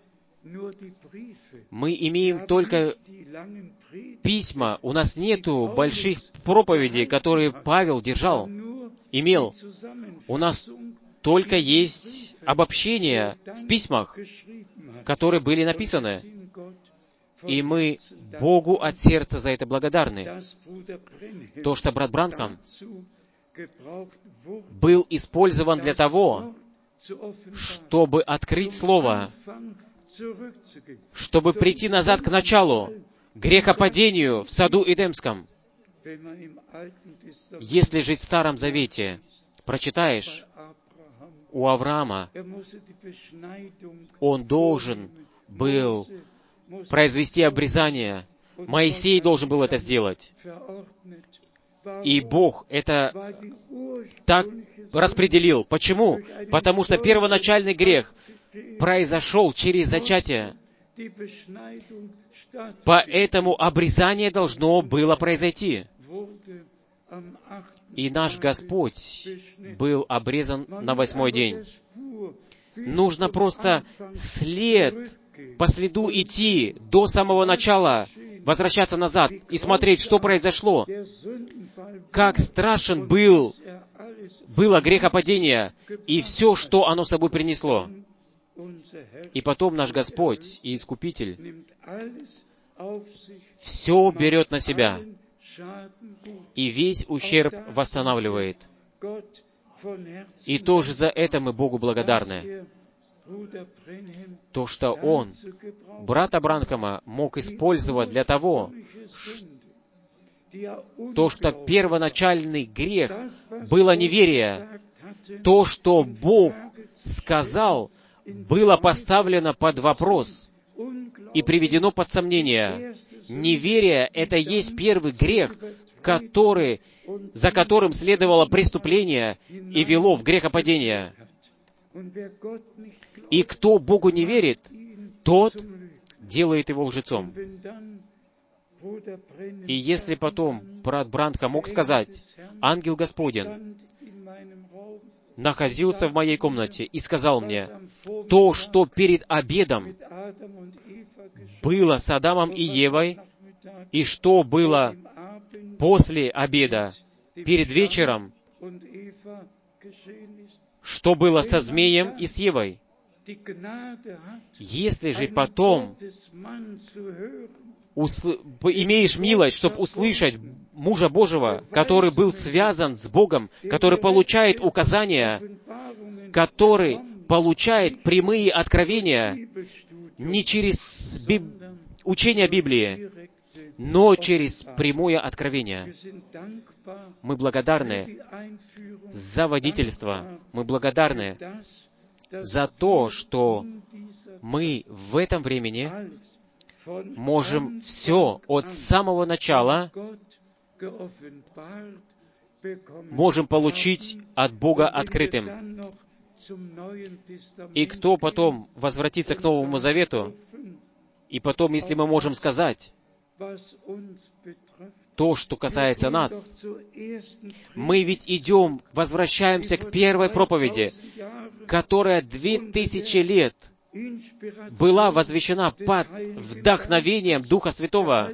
мы имеем только письма. У нас нету больших проповедей, которые Павел имел. У нас только есть обобщения в письмах, которые были написаны. И мы Богу от сердца за это благодарны. То, что брат Бранхам был использован для того, чтобы открыть Слово, чтобы прийти назад к началу, к грехопадению в саду Эдемском. Если жить в Старом Завете, прочитаешь у Авраама, он должен был произвести обрезание. Моисей должен был это сделать. И Бог это так распределил. Почему? Потому что первоначальный грех произошел через зачатие. Поэтому обрезание должно было произойти. И наш Господь был обрезан на 8-й день. Нужно просто по следу идти до самого начала, возвращаться назад и смотреть, что произошло, как страшен было грехопадение и все, что оно собой принесло. И потом наш Господь и Искупитель все берет на себя и весь ущерб восстанавливает. И тоже за это мы Богу благодарны. То, что Он, брата Бранхама, мог использовать для того, то, что первоначальный грех было неверие, то, что Бог сказал, было поставлено под вопрос и приведено под сомнение. Неверие — это есть первый грех, за которым следовало преступление и вело в грехопадение. И кто Богу не верит, тот делает его лжецом. И если потом брат Бранхам мог сказать: «Ангел Господень находился в моей комнате и сказал мне, то, что перед обедом было с Адамом и Евой, и что было после обеда, перед вечером, что было со змеем и с Евой». Если же потом имеешь милость, чтобы услышать мужа Божьего, который был связан с Богом, который получает указания, который получает прямые откровения не через учение Библии, но через прямое откровение. Мы благодарны за водительство, мы благодарны за то, что мы в этом времени можем все от самого начала можем получить от Бога открытым. И кто потом возвратится к Новому Завету, и потом, если мы можем сказать то, что касается нас, мы ведь возвращаемся к первой проповеди, которая 2000 лет была возвещена под вдохновением Духа Святого.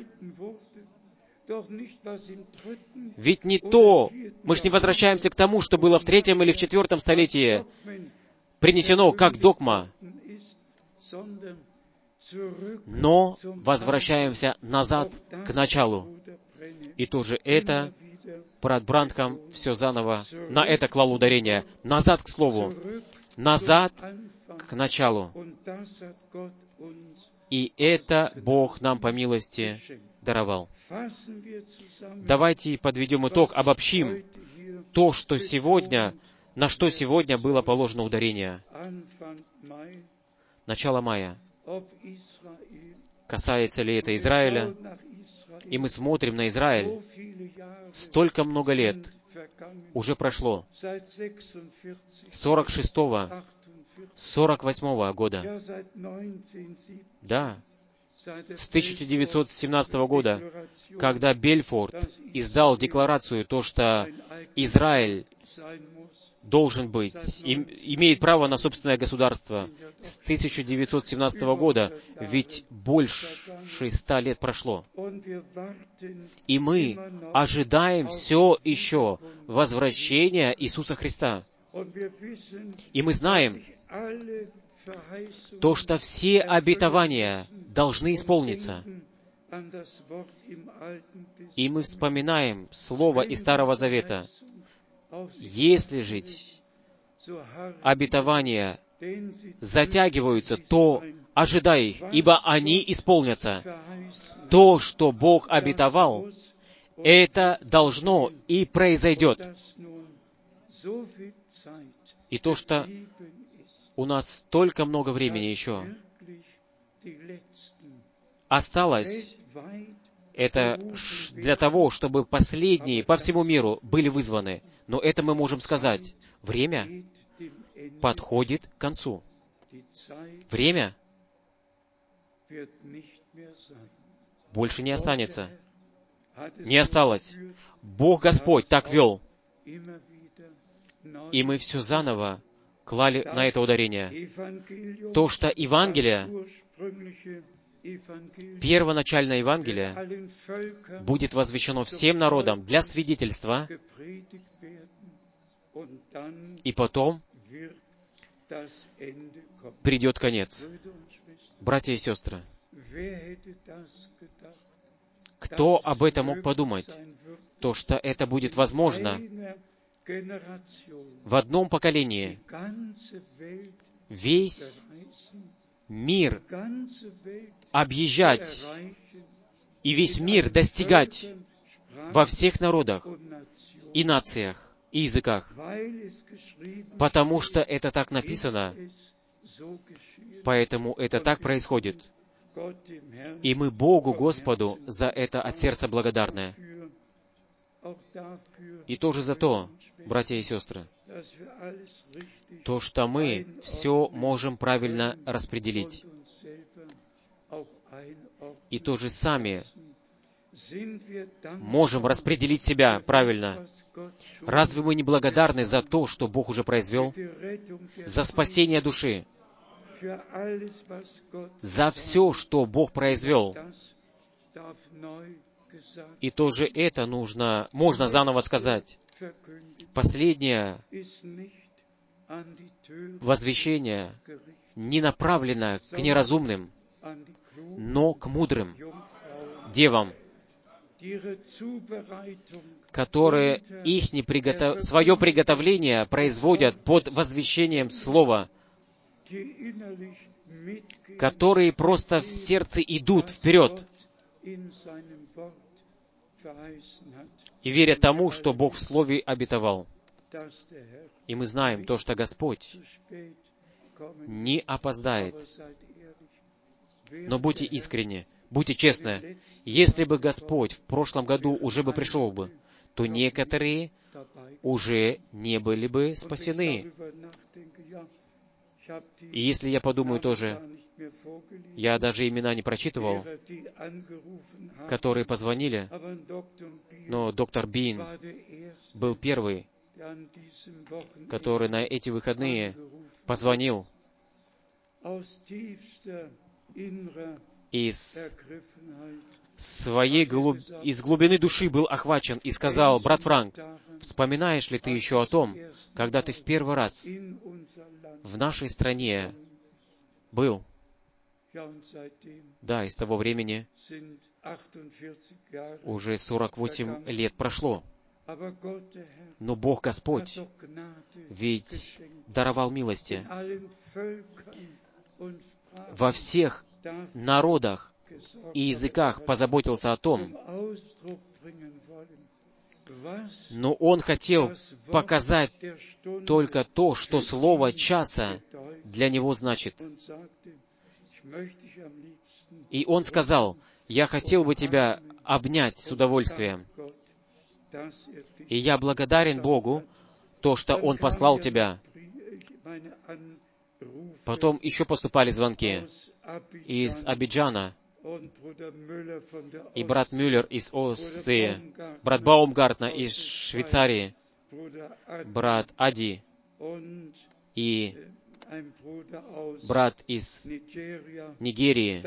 Ведь мы же не возвращаемся к тому, что было в 3-м или в 4-м столетии принесено как догма, но возвращаемся назад к началу. И тоже это брат Бранхам все заново на это клал ударение. Назад к Слову, назад к началу. И это Бог нам по милости даровал. Давайте подведем итог, обобщим то, что на что сегодня было положено ударение. Начало мая. Касается ли это Израиля? И мы смотрим на Израиль. Столько много лет уже прошло. 46-го, 48-го года. Да. С 1917 года, когда Бельфорд издал декларацию, то, что Израиль должен быть, имеет право на собственное государство. С 1917 года, ведь больше 100 лет прошло. И мы ожидаем все еще возвращения Иисуса Христа. И мы знаем, то, что все обетования должны исполниться. И мы вспоминаем слово из Старого Завета. Если же обетования затягиваются, то ожидай их, ибо они исполнятся. То, что Бог обетовал, это должно и произойдет. И то, что у нас столько много времени еще осталось, это для того, чтобы последние по всему миру были вызваны. Но это мы можем сказать. Время подходит к концу. Время больше не останется. Не осталось. Бог Господь так вел. И мы все заново клали на это ударение. То, что Евангелие, первоначальное Евангелие, будет возвещено всем народам для свидетельства, и потом придет конец. Братья и сестры, кто об этом мог подумать? То, что это будет возможно в одном поколении. Весь мир объезжать и весь мир достигать во всех народах и нациях и языках, потому что это так написано, поэтому это так происходит. И мы Богу, Господу, за это от сердца благодарны. И тоже за то, братья и сестры, то, что мы все можем правильно распределить. И тоже сами можем распределить себя правильно. Разве мы не благодарны за то, что Бог уже произвел? За спасение души? За все, что Бог произвел? И тоже это можно заново сказать. Последнее возвещение не направлено к неразумным, но к мудрым девам, которые свое приготовление производят под возвещением Слова, которые просто в сердце идут вперед и верят тому, что Бог в Слове обетовал. И мы знаем то, что Господь не опоздает. Но будьте искренни, будьте честны. Если бы Господь в прошлом году уже бы пришел бы, то некоторые уже не были бы спасены. И если я подумаю тоже, я даже имена не прочитывал, которые позвонили, но доктор Бин был первый, который на эти выходные позвонил из глубины души был охвачен и сказал: «Брат Франк, вспоминаешь ли ты еще о том, когда ты в первый раз в нашей стране был?» Да, и с того времени уже 48 лет прошло. Но Бог Господь ведь даровал милости во всех народах и языках, позаботился о том, но Он хотел показать только то, что слово часа для Него значит. И Он сказал: «Я хотел бы тебя обнять с удовольствием». И я благодарен Богу, то, что Он послал тебя. Потом еще поступали звонки из Абиджана, и брат Мюллер из Оссии, брат Баумгартна из Швейцарии, брат Ади и брат из Нигерии,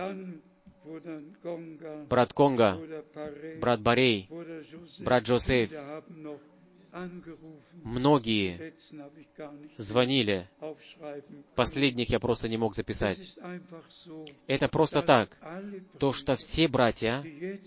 брат Конго, брат Барей, брат Джозеф. Многие звонили. Последних я просто не мог записать. Это просто так. То, что все братья,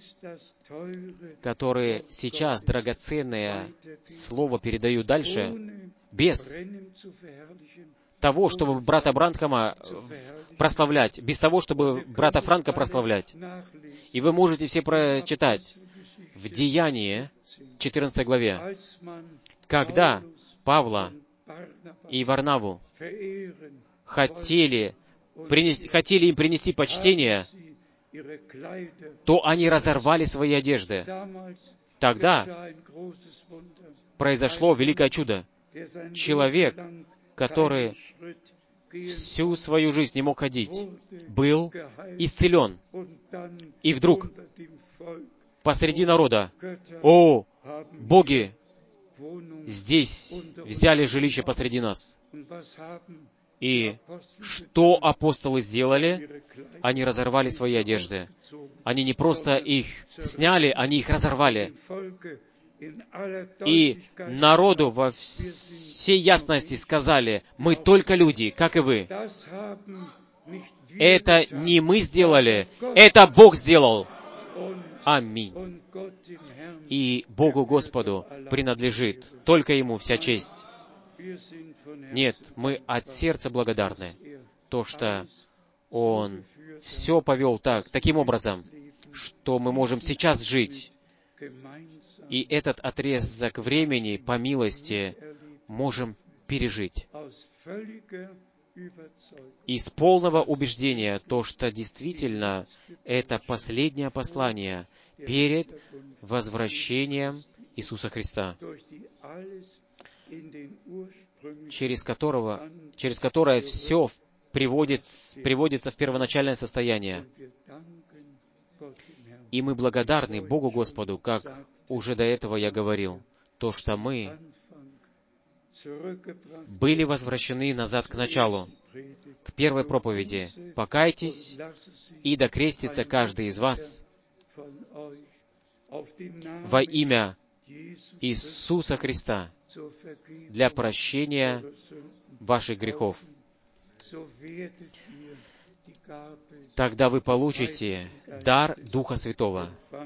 которые сейчас драгоценное слово передают дальше, без того, чтобы брата Бранхама прославлять, без того, чтобы брата Франка прославлять. И вы можете все прочитать в Деянии, 14 главе, когда Павла и Варнаву хотели им принести почтение, то они разорвали свои одежды. Тогда произошло великое чудо. Человек, который всю свою жизнь не мог ходить, был исцелен. И вдруг посреди народа, о, боги здесь взяли жилище посреди нас. И что апостолы сделали? Они разорвали свои одежды. Они не просто их сняли, они их разорвали. И народу во всей ясности сказали: мы только люди, как и вы. Это не мы сделали, это Бог сделал. Аминь. И Богу Господу принадлежит только Ему вся честь. Нет, мы от сердца благодарны, то, что Он все повел таким образом, что мы можем сейчас жить. И этот отрезок времени, по милости, можем пережить. Из полного убеждения, то, что действительно это последнее послание перед возвращением Иисуса Христа, через которое все приводится в первоначальное состояние. И мы благодарны Богу Господу, как уже до этого я говорил, то, что мы были возвращены назад к началу, к первой проповеди. «Покайтесь, и да крестится каждый из вас во имя Иисуса Христа для прощения ваших грехов. Тогда вы получите дар Духа Святого,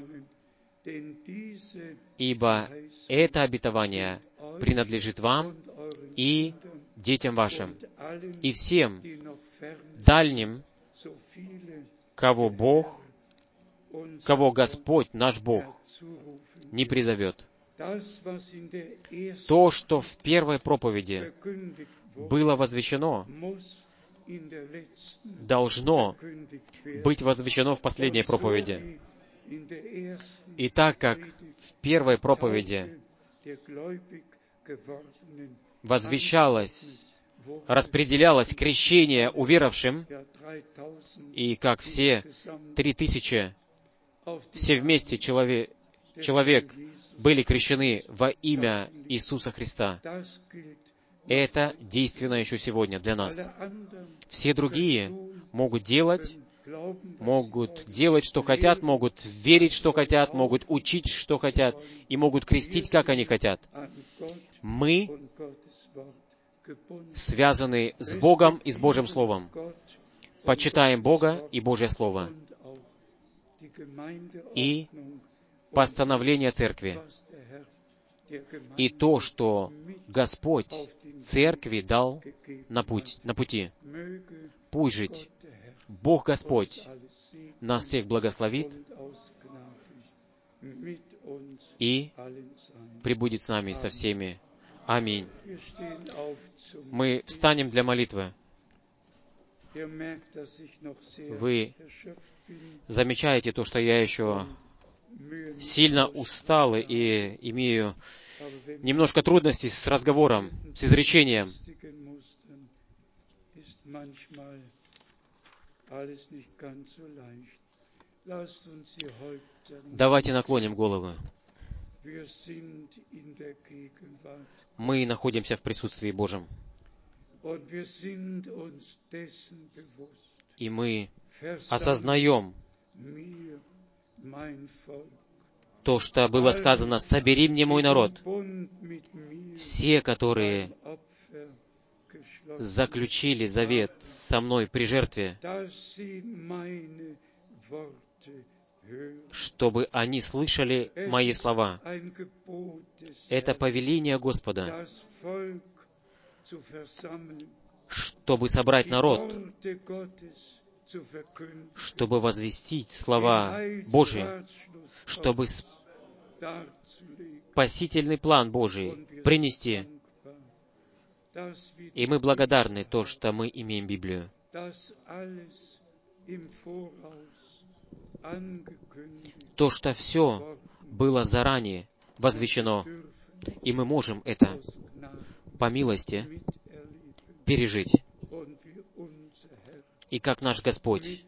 ибо это обетование принадлежит вам и детям вашим, и всем дальним, кого Господь, наш Бог, не призовет». То, что в первой проповеди было возвещено, должно быть возвещено в последней проповеди. И так как в первой проповеди возвещалось, распределялось крещение уверовавшим, и как все 3000, все вместе человек были крещены во имя Иисуса Христа, это действенно еще сегодня для нас. Все другие могут делать, что хотят, могут верить, что хотят, могут учить, что хотят, и могут крестить, как они хотят. Мы связаны с Богом и с Божьим Словом. Почитаем Бога и Божье Слово. И постановление Церкви. И то, что Господь Церкви дал на пути. Пусть жить Бог Господь нас всех благословит и пребудет с нами со всеми. Аминь. Мы встанем для молитвы. Вы замечаете то, что я еще сильно устал и имею немножко трудностей с разговором, с изречением. Давайте наклоним головы. Мы находимся в присутствии Божьем. И мы осознаем то, что было сказано: «Собери мне мой народ». Все, которые заключили завет со мной при жертве, чтобы они слышали мои слова. Это повеление Господа, чтобы собрать народ, чтобы возвестить слова Божьи, чтобы спасительный план Божий принести. И мы благодарны то, что мы имеем Библию. То, что все было заранее возвещено, и мы можем это по милости пережить. И как наш Господь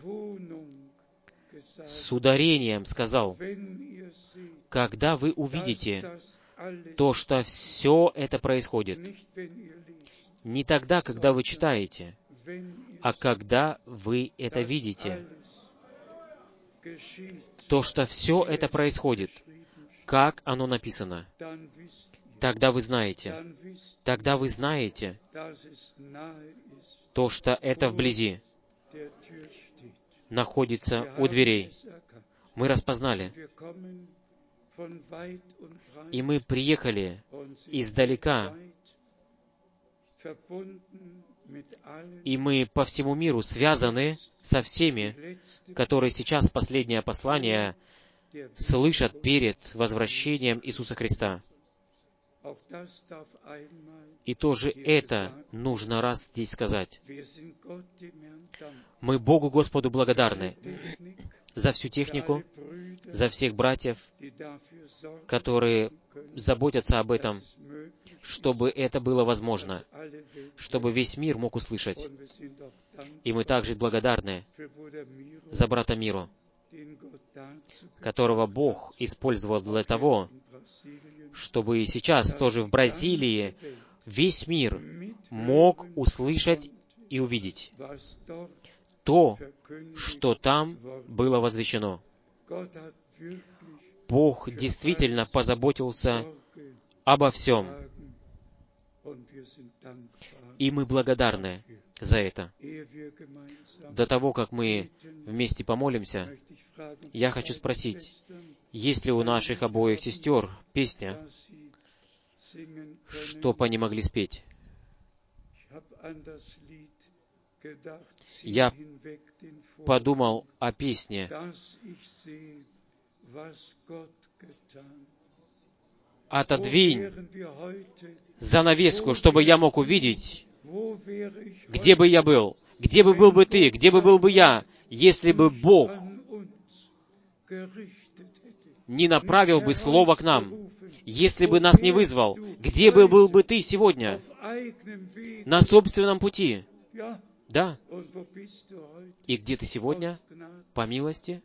с ударением сказал, когда вы увидите то, что все это происходит, не тогда, когда вы читаете, а когда вы это видите, то, что все это происходит, как оно написано, тогда вы знаете, то, что это вблизи находится у дверей. Мы распознали, и мы приехали издалека, и мы по всему миру связаны со всеми, которые сейчас последнее послание слышат перед возвращением Иисуса Христа. И тоже это нужно раз здесь сказать. Мы Богу Господу благодарны за всю технику, за всех братьев, которые заботятся об этом, чтобы это было возможно, чтобы весь мир мог услышать. И мы также благодарны за брата Миру, которого Бог использовал для того, чтобы и сейчас тоже в Бразилии весь мир мог услышать и увидеть то, что там было возвещено. Бог действительно позаботился обо всем, и мы благодарны за это. До того, как мы вместе помолимся, я хочу спросить, есть ли у наших обоих сестер песня, чтоб они могли спеть? Я подумал о песне «Отодвинь занавеску, чтобы я мог увидеть, где бы я был, где бы был бы ты, где бы был бы я, если бы Бог не направил бы слово к нам, если бы нас не вызвал, где бы был бы ты сегодня? На собственном пути». Да. И где ты сегодня? По милости,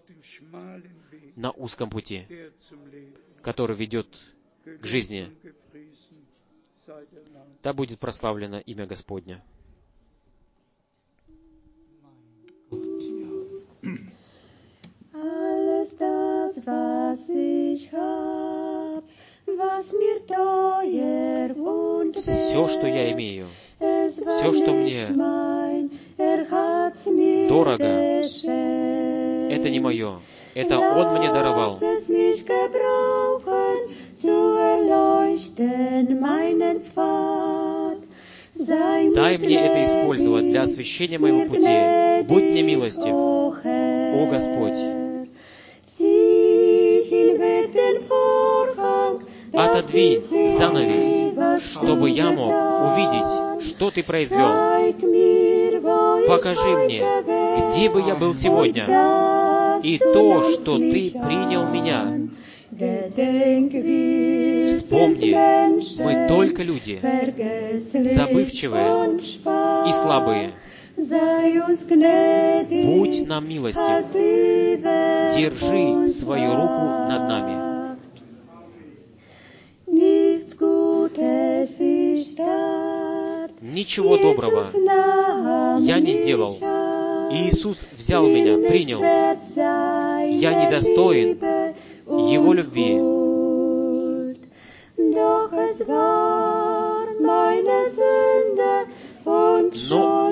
на узком пути, который ведет к жизни. Да будет прославлено имя Господне. Все, что я имею, все, что мне дорого, это не мое. Это Он мне даровал. Дай мне это использовать для освящения моего пути. Будь мне милостив, о Господь. Отодвинь занавес, чтобы я мог увидеть, что Ты произвел. Покажи мне, где бы я был сегодня, и то, что Ты принял меня. Вспомни, мы только люди, забывчивые и слабые. Будь нам милостив, держи свою руку над нами. Ничего доброго я не сделал. Иисус взял меня, принял. Я недостоин Его любви. Но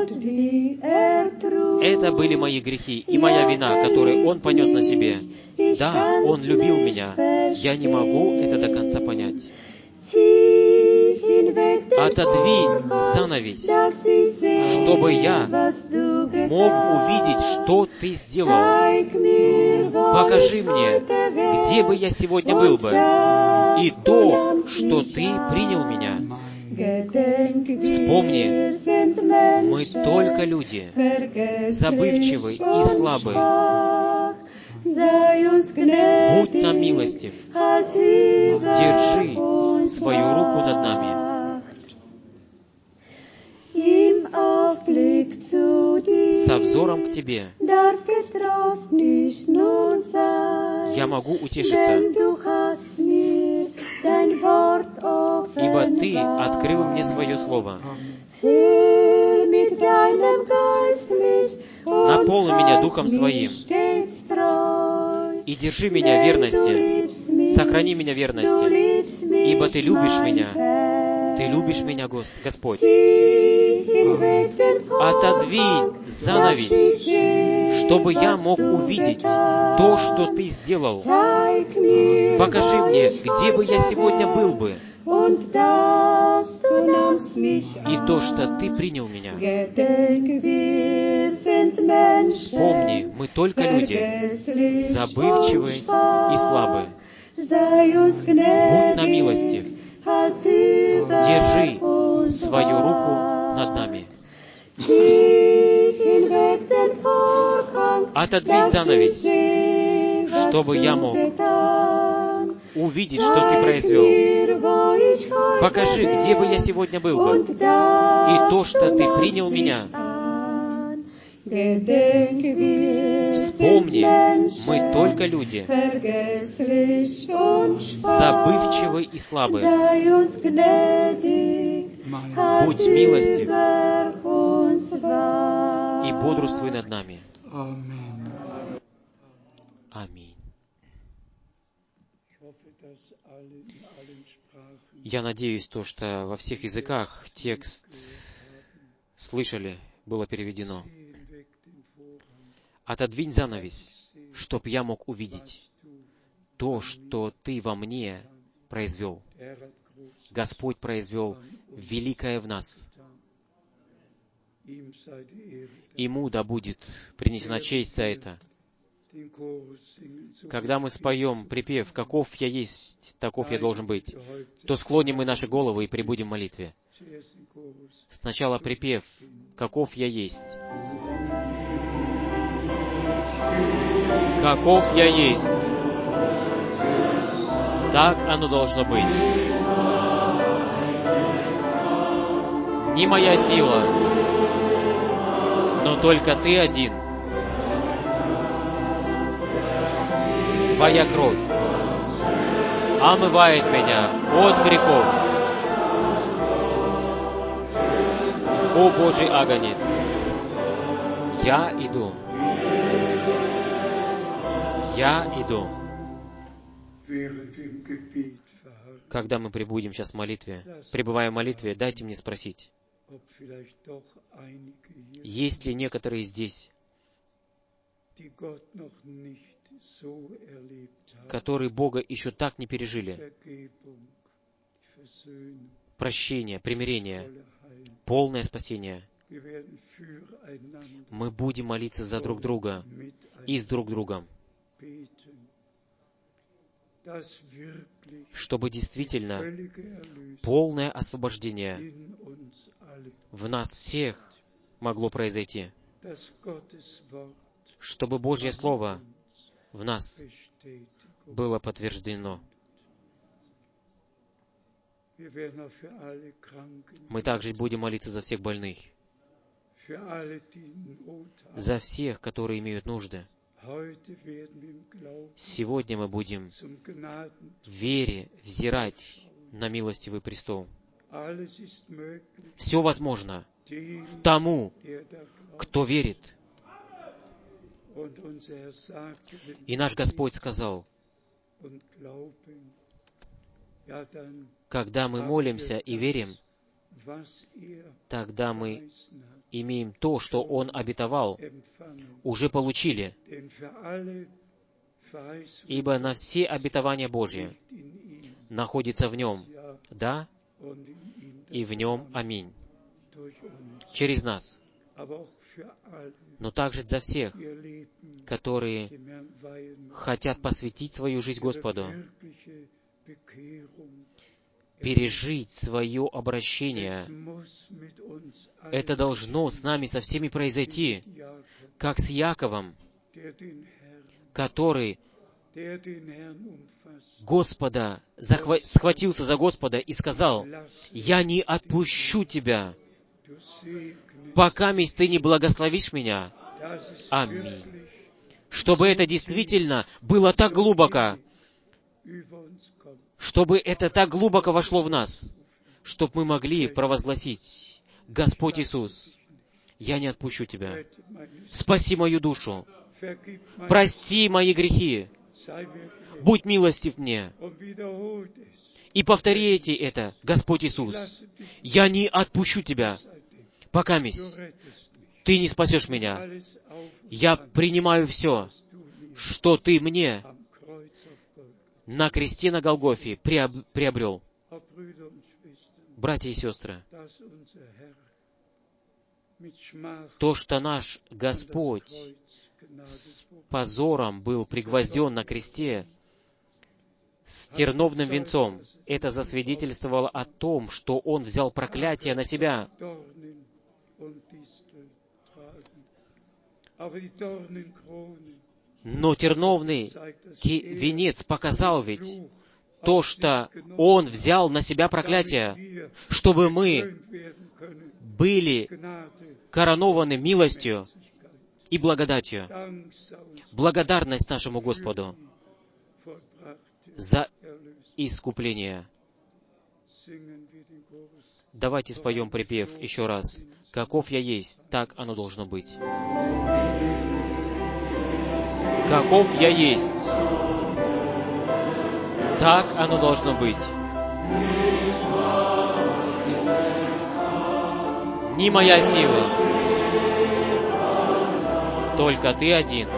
это были мои грехи и моя вина, которую Он понес на себе. Да, Он любил меня. Я не могу это до конца понять. Отодвинь занавес, чтобы я мог увидеть, что Ты сделал. Покажи мне, где бы я сегодня был бы, и то, что Ты принял меня. Вспомни, мы только люди, забывчивые и слабые. Будь нам милостив, держи свою руку над нами. взором к Тебе я могу утешиться, ибо Ты открыл мне Свое Слово. Наполни меня Духом Своим и держи меня в верности, сохрани меня в верности, ибо Ты любишь меня. Ты любишь меня, Господь. Отодвинь занавес, чтобы я мог увидеть то, что Ты сделал. Покажи мне, где бы я сегодня был бы, и то, что Ты принял меня. Вспомни, мы только люди, забывчивые и слабые. Будь нам милостив, держи свою руку над нами. Отодвинь занавес, чтобы я мог увидеть, что Ты произвел. Покажи, где бы я сегодня был бы, и то, что Ты принял меня. Вспомни, мы только люди, забывчивые и слабые. Будь милостив и бодрствуй над нами. Аминь. Я надеюсь, то, что во всех языках текст слышали, было переведено. Отодвинь занавес, чтоб я мог увидеть то, что Ты во мне произвел. Господь произвел великое в нас. Ему да будет принесена честь за это. Когда мы споем припев «Каков я есть, таков я должен быть», то склоним мы наши головы и пребудем в молитве. Сначала припев «Каков я есть». Каков я есть, так оно должно быть. Не моя сила, но только Ты один. Твоя кровь омывает меня от грехов. О Божий агнец, я иду. Я иду. Когда мы пребудем сейчас в молитве, пребывая в молитве, дайте мне спросить, есть ли некоторые здесь, которые Бога еще так не пережили? Прощение, примирение, полное спасение. Мы будем молиться за друг друга и с друг другом, чтобы действительно полное освобождение в нас всех могло произойти, чтобы Божье Слово в нас было подтверждено. Мы также будем молиться за всех больных, за всех, которые имеют нужды. Сегодня мы будем в вере взирать на милостивый престол. Все возможно тому, кто верит. И наш Господь сказал, когда мы молимся и верим, тогда мы имеем то, что Он обетовал, уже получили. Ибо на все обетования Божьи находится в Нем, да, и в Нем аминь. Через нас. Но также за всех, которые хотят посвятить свою жизнь Господу, пережить свое обращение. Это должно с нами со всеми произойти, как с Яковом, который схватился за Господа и сказал, «Я не отпущу тебя, покаместь Ты не благословишь меня. Аминь. Чтобы это действительно было так глубоко, чтобы это так глубоко вошло в нас, чтобы мы могли провозгласить: Господь Иисус, я не отпущу Тебя. Спаси мою душу. Прости мои грехи. Будь милостив мне. И повторите это: Господь Иисус, я не отпущу Тебя, покаместь Ты не спасешь меня. Я принимаю все, что Ты мне на кресте на Голгофе приобрел. Братья и сестры, то, что наш Господь с позором был пригвозден на кресте с терновным венцом, это засвидетельствовало о том, что Он взял проклятие на себя. Но терновный венец показал ведь то, что Он взял на себя проклятие, чтобы мы были коронованы милостью и благодатью. Благодарность нашему Господу за искупление. Давайте споем припев еще раз. «Каков я есть, так оно должно быть». Каков я есть, так оно должно быть. Не моя сила, только Ты один.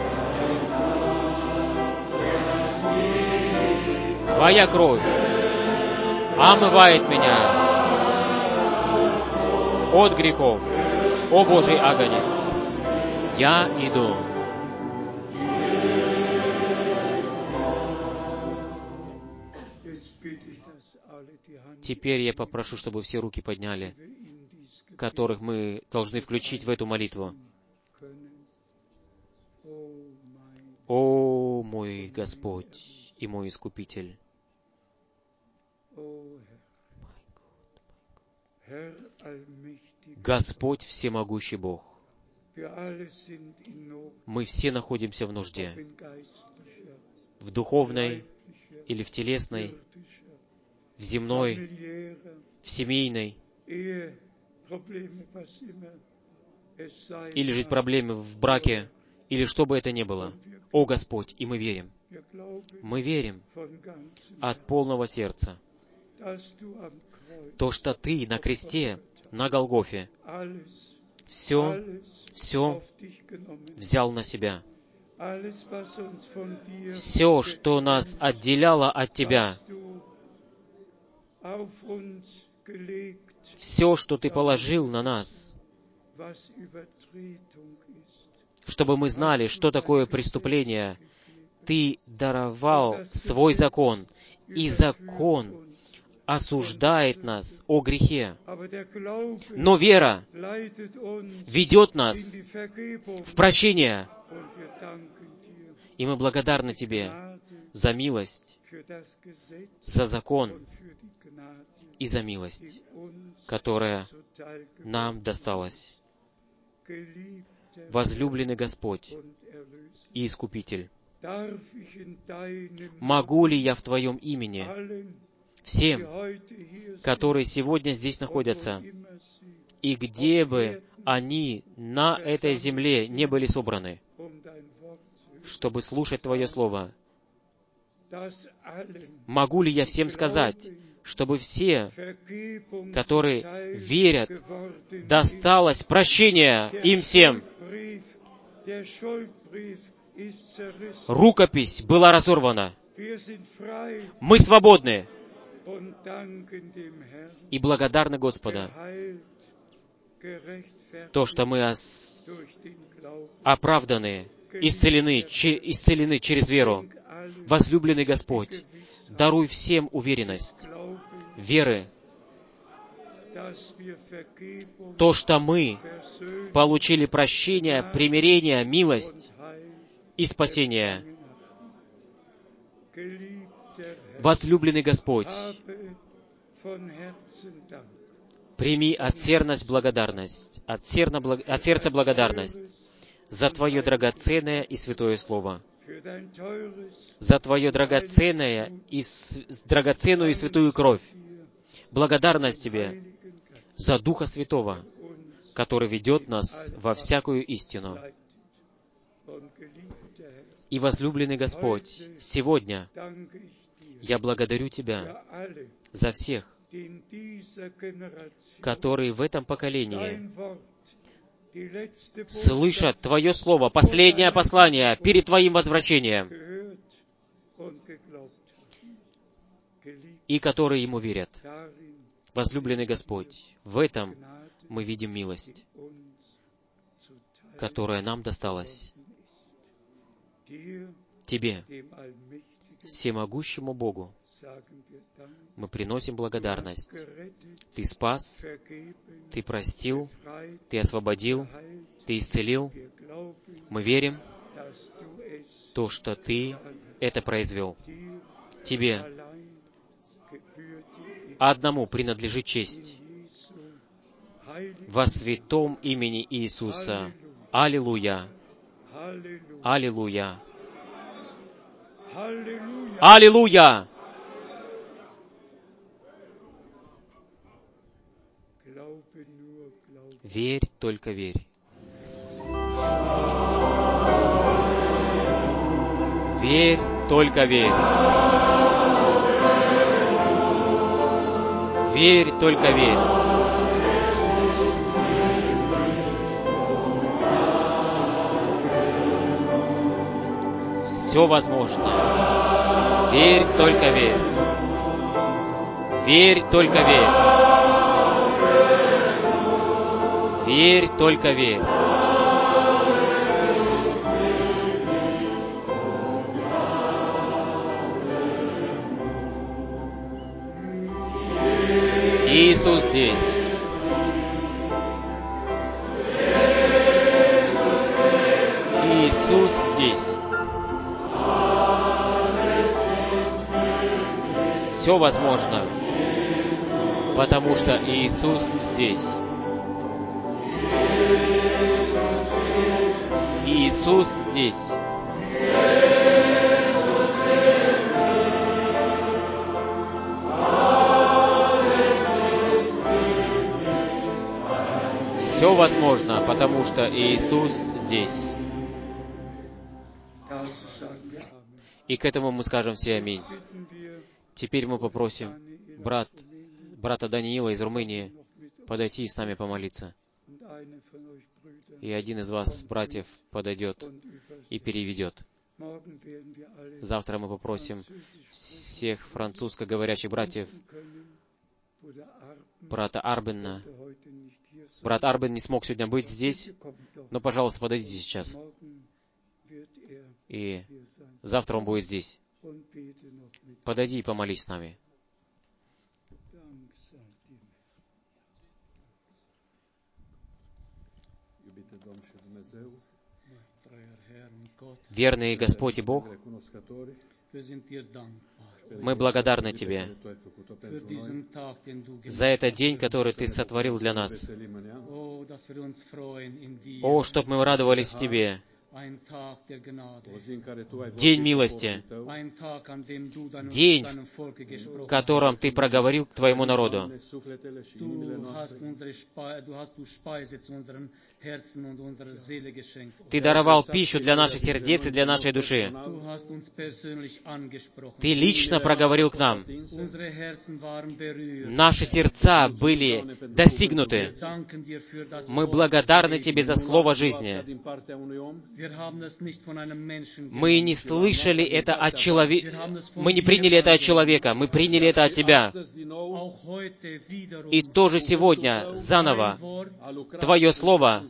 Твоя кровь омывает меня от грехов. О Божий агнец, я иду. Теперь я попрошу, чтобы все руки подняли, которых мы должны включить в эту молитву. О, мой Господь и мой Искупитель! Господь всемогущий Бог! Мы все находимся в нужде, в духовной или в телесной, в земной, в семейной, или же проблемы в браке, или что бы это ни было. О Господь, и мы верим от полного сердца, то, что Ты на кресте, на Голгофе, все взял на себя. Все, что нас отделяло от Тебя, все, что Ты положил на нас, чтобы мы знали, что такое преступление, Ты даровал свой закон, и закон осуждает нас о грехе. Но вера ведет нас в прощение, и мы благодарны Тебе за милость, за закон и за милость, которая нам досталась. Возлюбленный Господь и Искупитель, могу ли я в Твоем имени всем, которые сегодня здесь находятся, и где бы они на этой земле не были собраны, чтобы слушать Твое Слово, могу ли я всем сказать, чтобы все, которые верят, досталось прощение им всем? Рукопись была разорвана. Мы свободны и благодарны Господу, то, что мы оправданы, исцелены через веру. Возлюбленный Господь, даруй всем уверенность веры, то, что мы получили прощение, примирение, милость и спасение. Возлюбленный Господь, Прими от сердца благодарность за Твое драгоценное и святое Слово, за Твое драгоценную и святую кровь. Благодарность Тебе за Духа Святого, который ведет нас во всякую истину. И, возлюбленный Господь, сегодня я благодарю Тебя за всех, которые в этом поколении слышат Твое Слово, последнее послание перед Твоим возвращением, и которые Ему верят. Возлюбленный Господь, в этом мы видим милость, которая нам досталась. Тебе, всемогущему Богу, мы приносим благодарность. Ты спас, Ты простил, Ты освободил, Ты исцелил. Мы верим в то, что Ты это произвел. Тебе одному принадлежит честь. Во святом имени Иисуса. Аллилуйя! Аллилуйя! Аллилуйя! Верь, только верь. Верь, только верь. Верь, только верь. Все возможно. Верь, только верь. Верь, только верь. Верь, только верь. Иисус здесь. Иисус здесь. Все возможно, потому что Иисус здесь. Иисус здесь. Все возможно, потому что Иисус здесь. И к этому мы скажем все аминь. Теперь мы попросим брата Даниила из Румынии подойти и с нами помолиться. И один из вас, братьев, подойдет и переведет. Завтра мы попросим всех французскоговорящих братьев, брата Арбена. Брат Арбен не смог сегодня быть здесь, но, пожалуйста, подойдите сейчас. И завтра он будет здесь. Подойди и помолись с нами. Верный Господь и Бог, мы благодарны Тебе за этот день, который Ты сотворил для нас. О, чтоб мы радовались в Тебе. День милости. День, в котором Ты проговорил к Твоему народу. Ты даровал пищу для наших сердец и для нашей души. Ты лично проговорил к нам. Наши сердца были достигнуты. Мы благодарны Тебе за слово жизни. Мы не слышали это от человека. Мы не приняли это от человека. Мы приняли это от Тебя. И тоже сегодня, заново, Твое Слово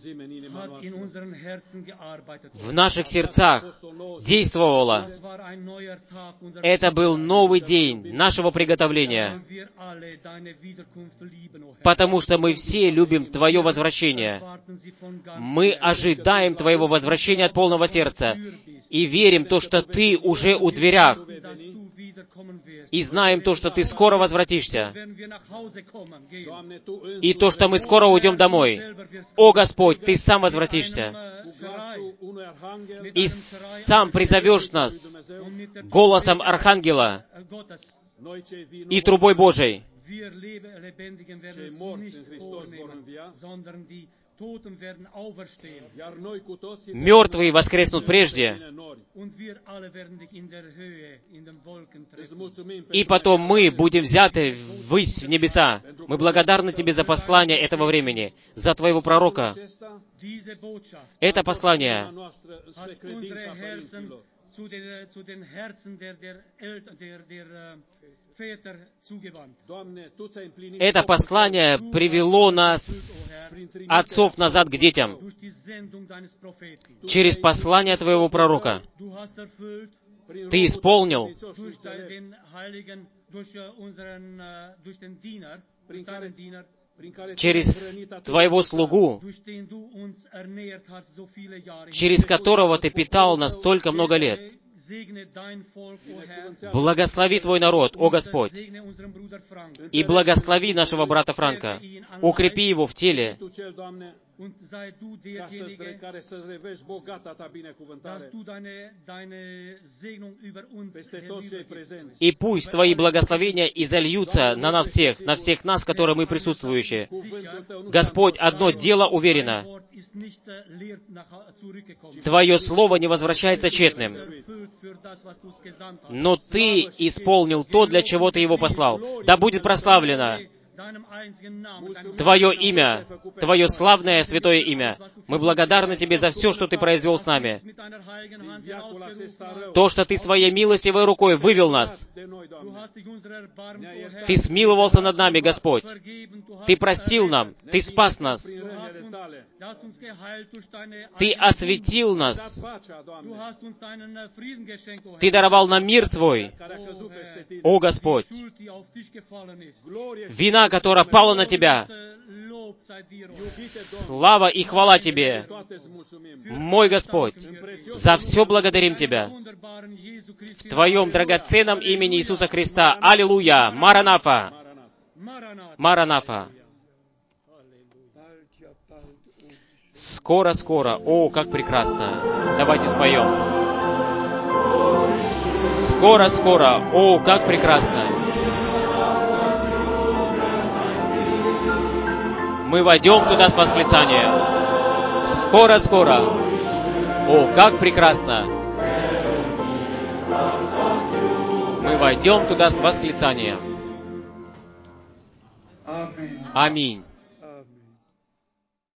в наших сердцах действовало. Это был новый день нашего приготовления, потому что мы все любим Твое возвращение. Мы ожидаем Твоего возвращения от полного сердца и верим в то, что Ты уже у дверях. И знаем то, что Ты скоро возвратишься. И то, что мы скоро уйдем домой. О Господь, Ты сам возвратишься. И сам призовешь нас голосом Архангела и трубой Божией. Мертвые воскреснут прежде, и потом мы будем взяты ввысь в небеса. Мы благодарны Тебе за послание этого времени, за Твоего пророка. Это послание привело нас, отцов, назад к детям, через послание Твоего пророка. Ты исполнил через Твоего слугу, через которого Ты питал нас столько много лет. Благослови Твой народ, о Господь, и благослови нашего брата Франка. Укрепи его в теле, и пусть Твои благословения изольются на нас всех, на всех нас, которые мы присутствующие. Господь, одно дело уверено. Твое Слово не возвращается тщетным. Но Ты исполнил то, для чего Ты его послал. Да будет прославлено Твое имя, Твое славное святое имя. Мы благодарны Тебе за все, что Ты произвел с нами. То, что Ты своей милостивой рукой вывел нас. Ты смиловался над нами, Господь. Ты простил нам, Ты спас нас. Ты осветил нас. Ты даровал нам мир Свой, о Господь. Вина, которая пала на Тебя. Слава и хвала Тебе, мой Господь. За все благодарим Тебя. В Твоем драгоценном имени Иисуса Христа. Аллилуйя! Маранафа! Маранафа! Скоро-скоро. О, как прекрасно! Давайте споем. Скоро-скоро. О, как прекрасно! Мы войдем туда с восклицанием. Скоро-скоро. О, как прекрасно! Мы войдем туда с восклицанием. Аминь.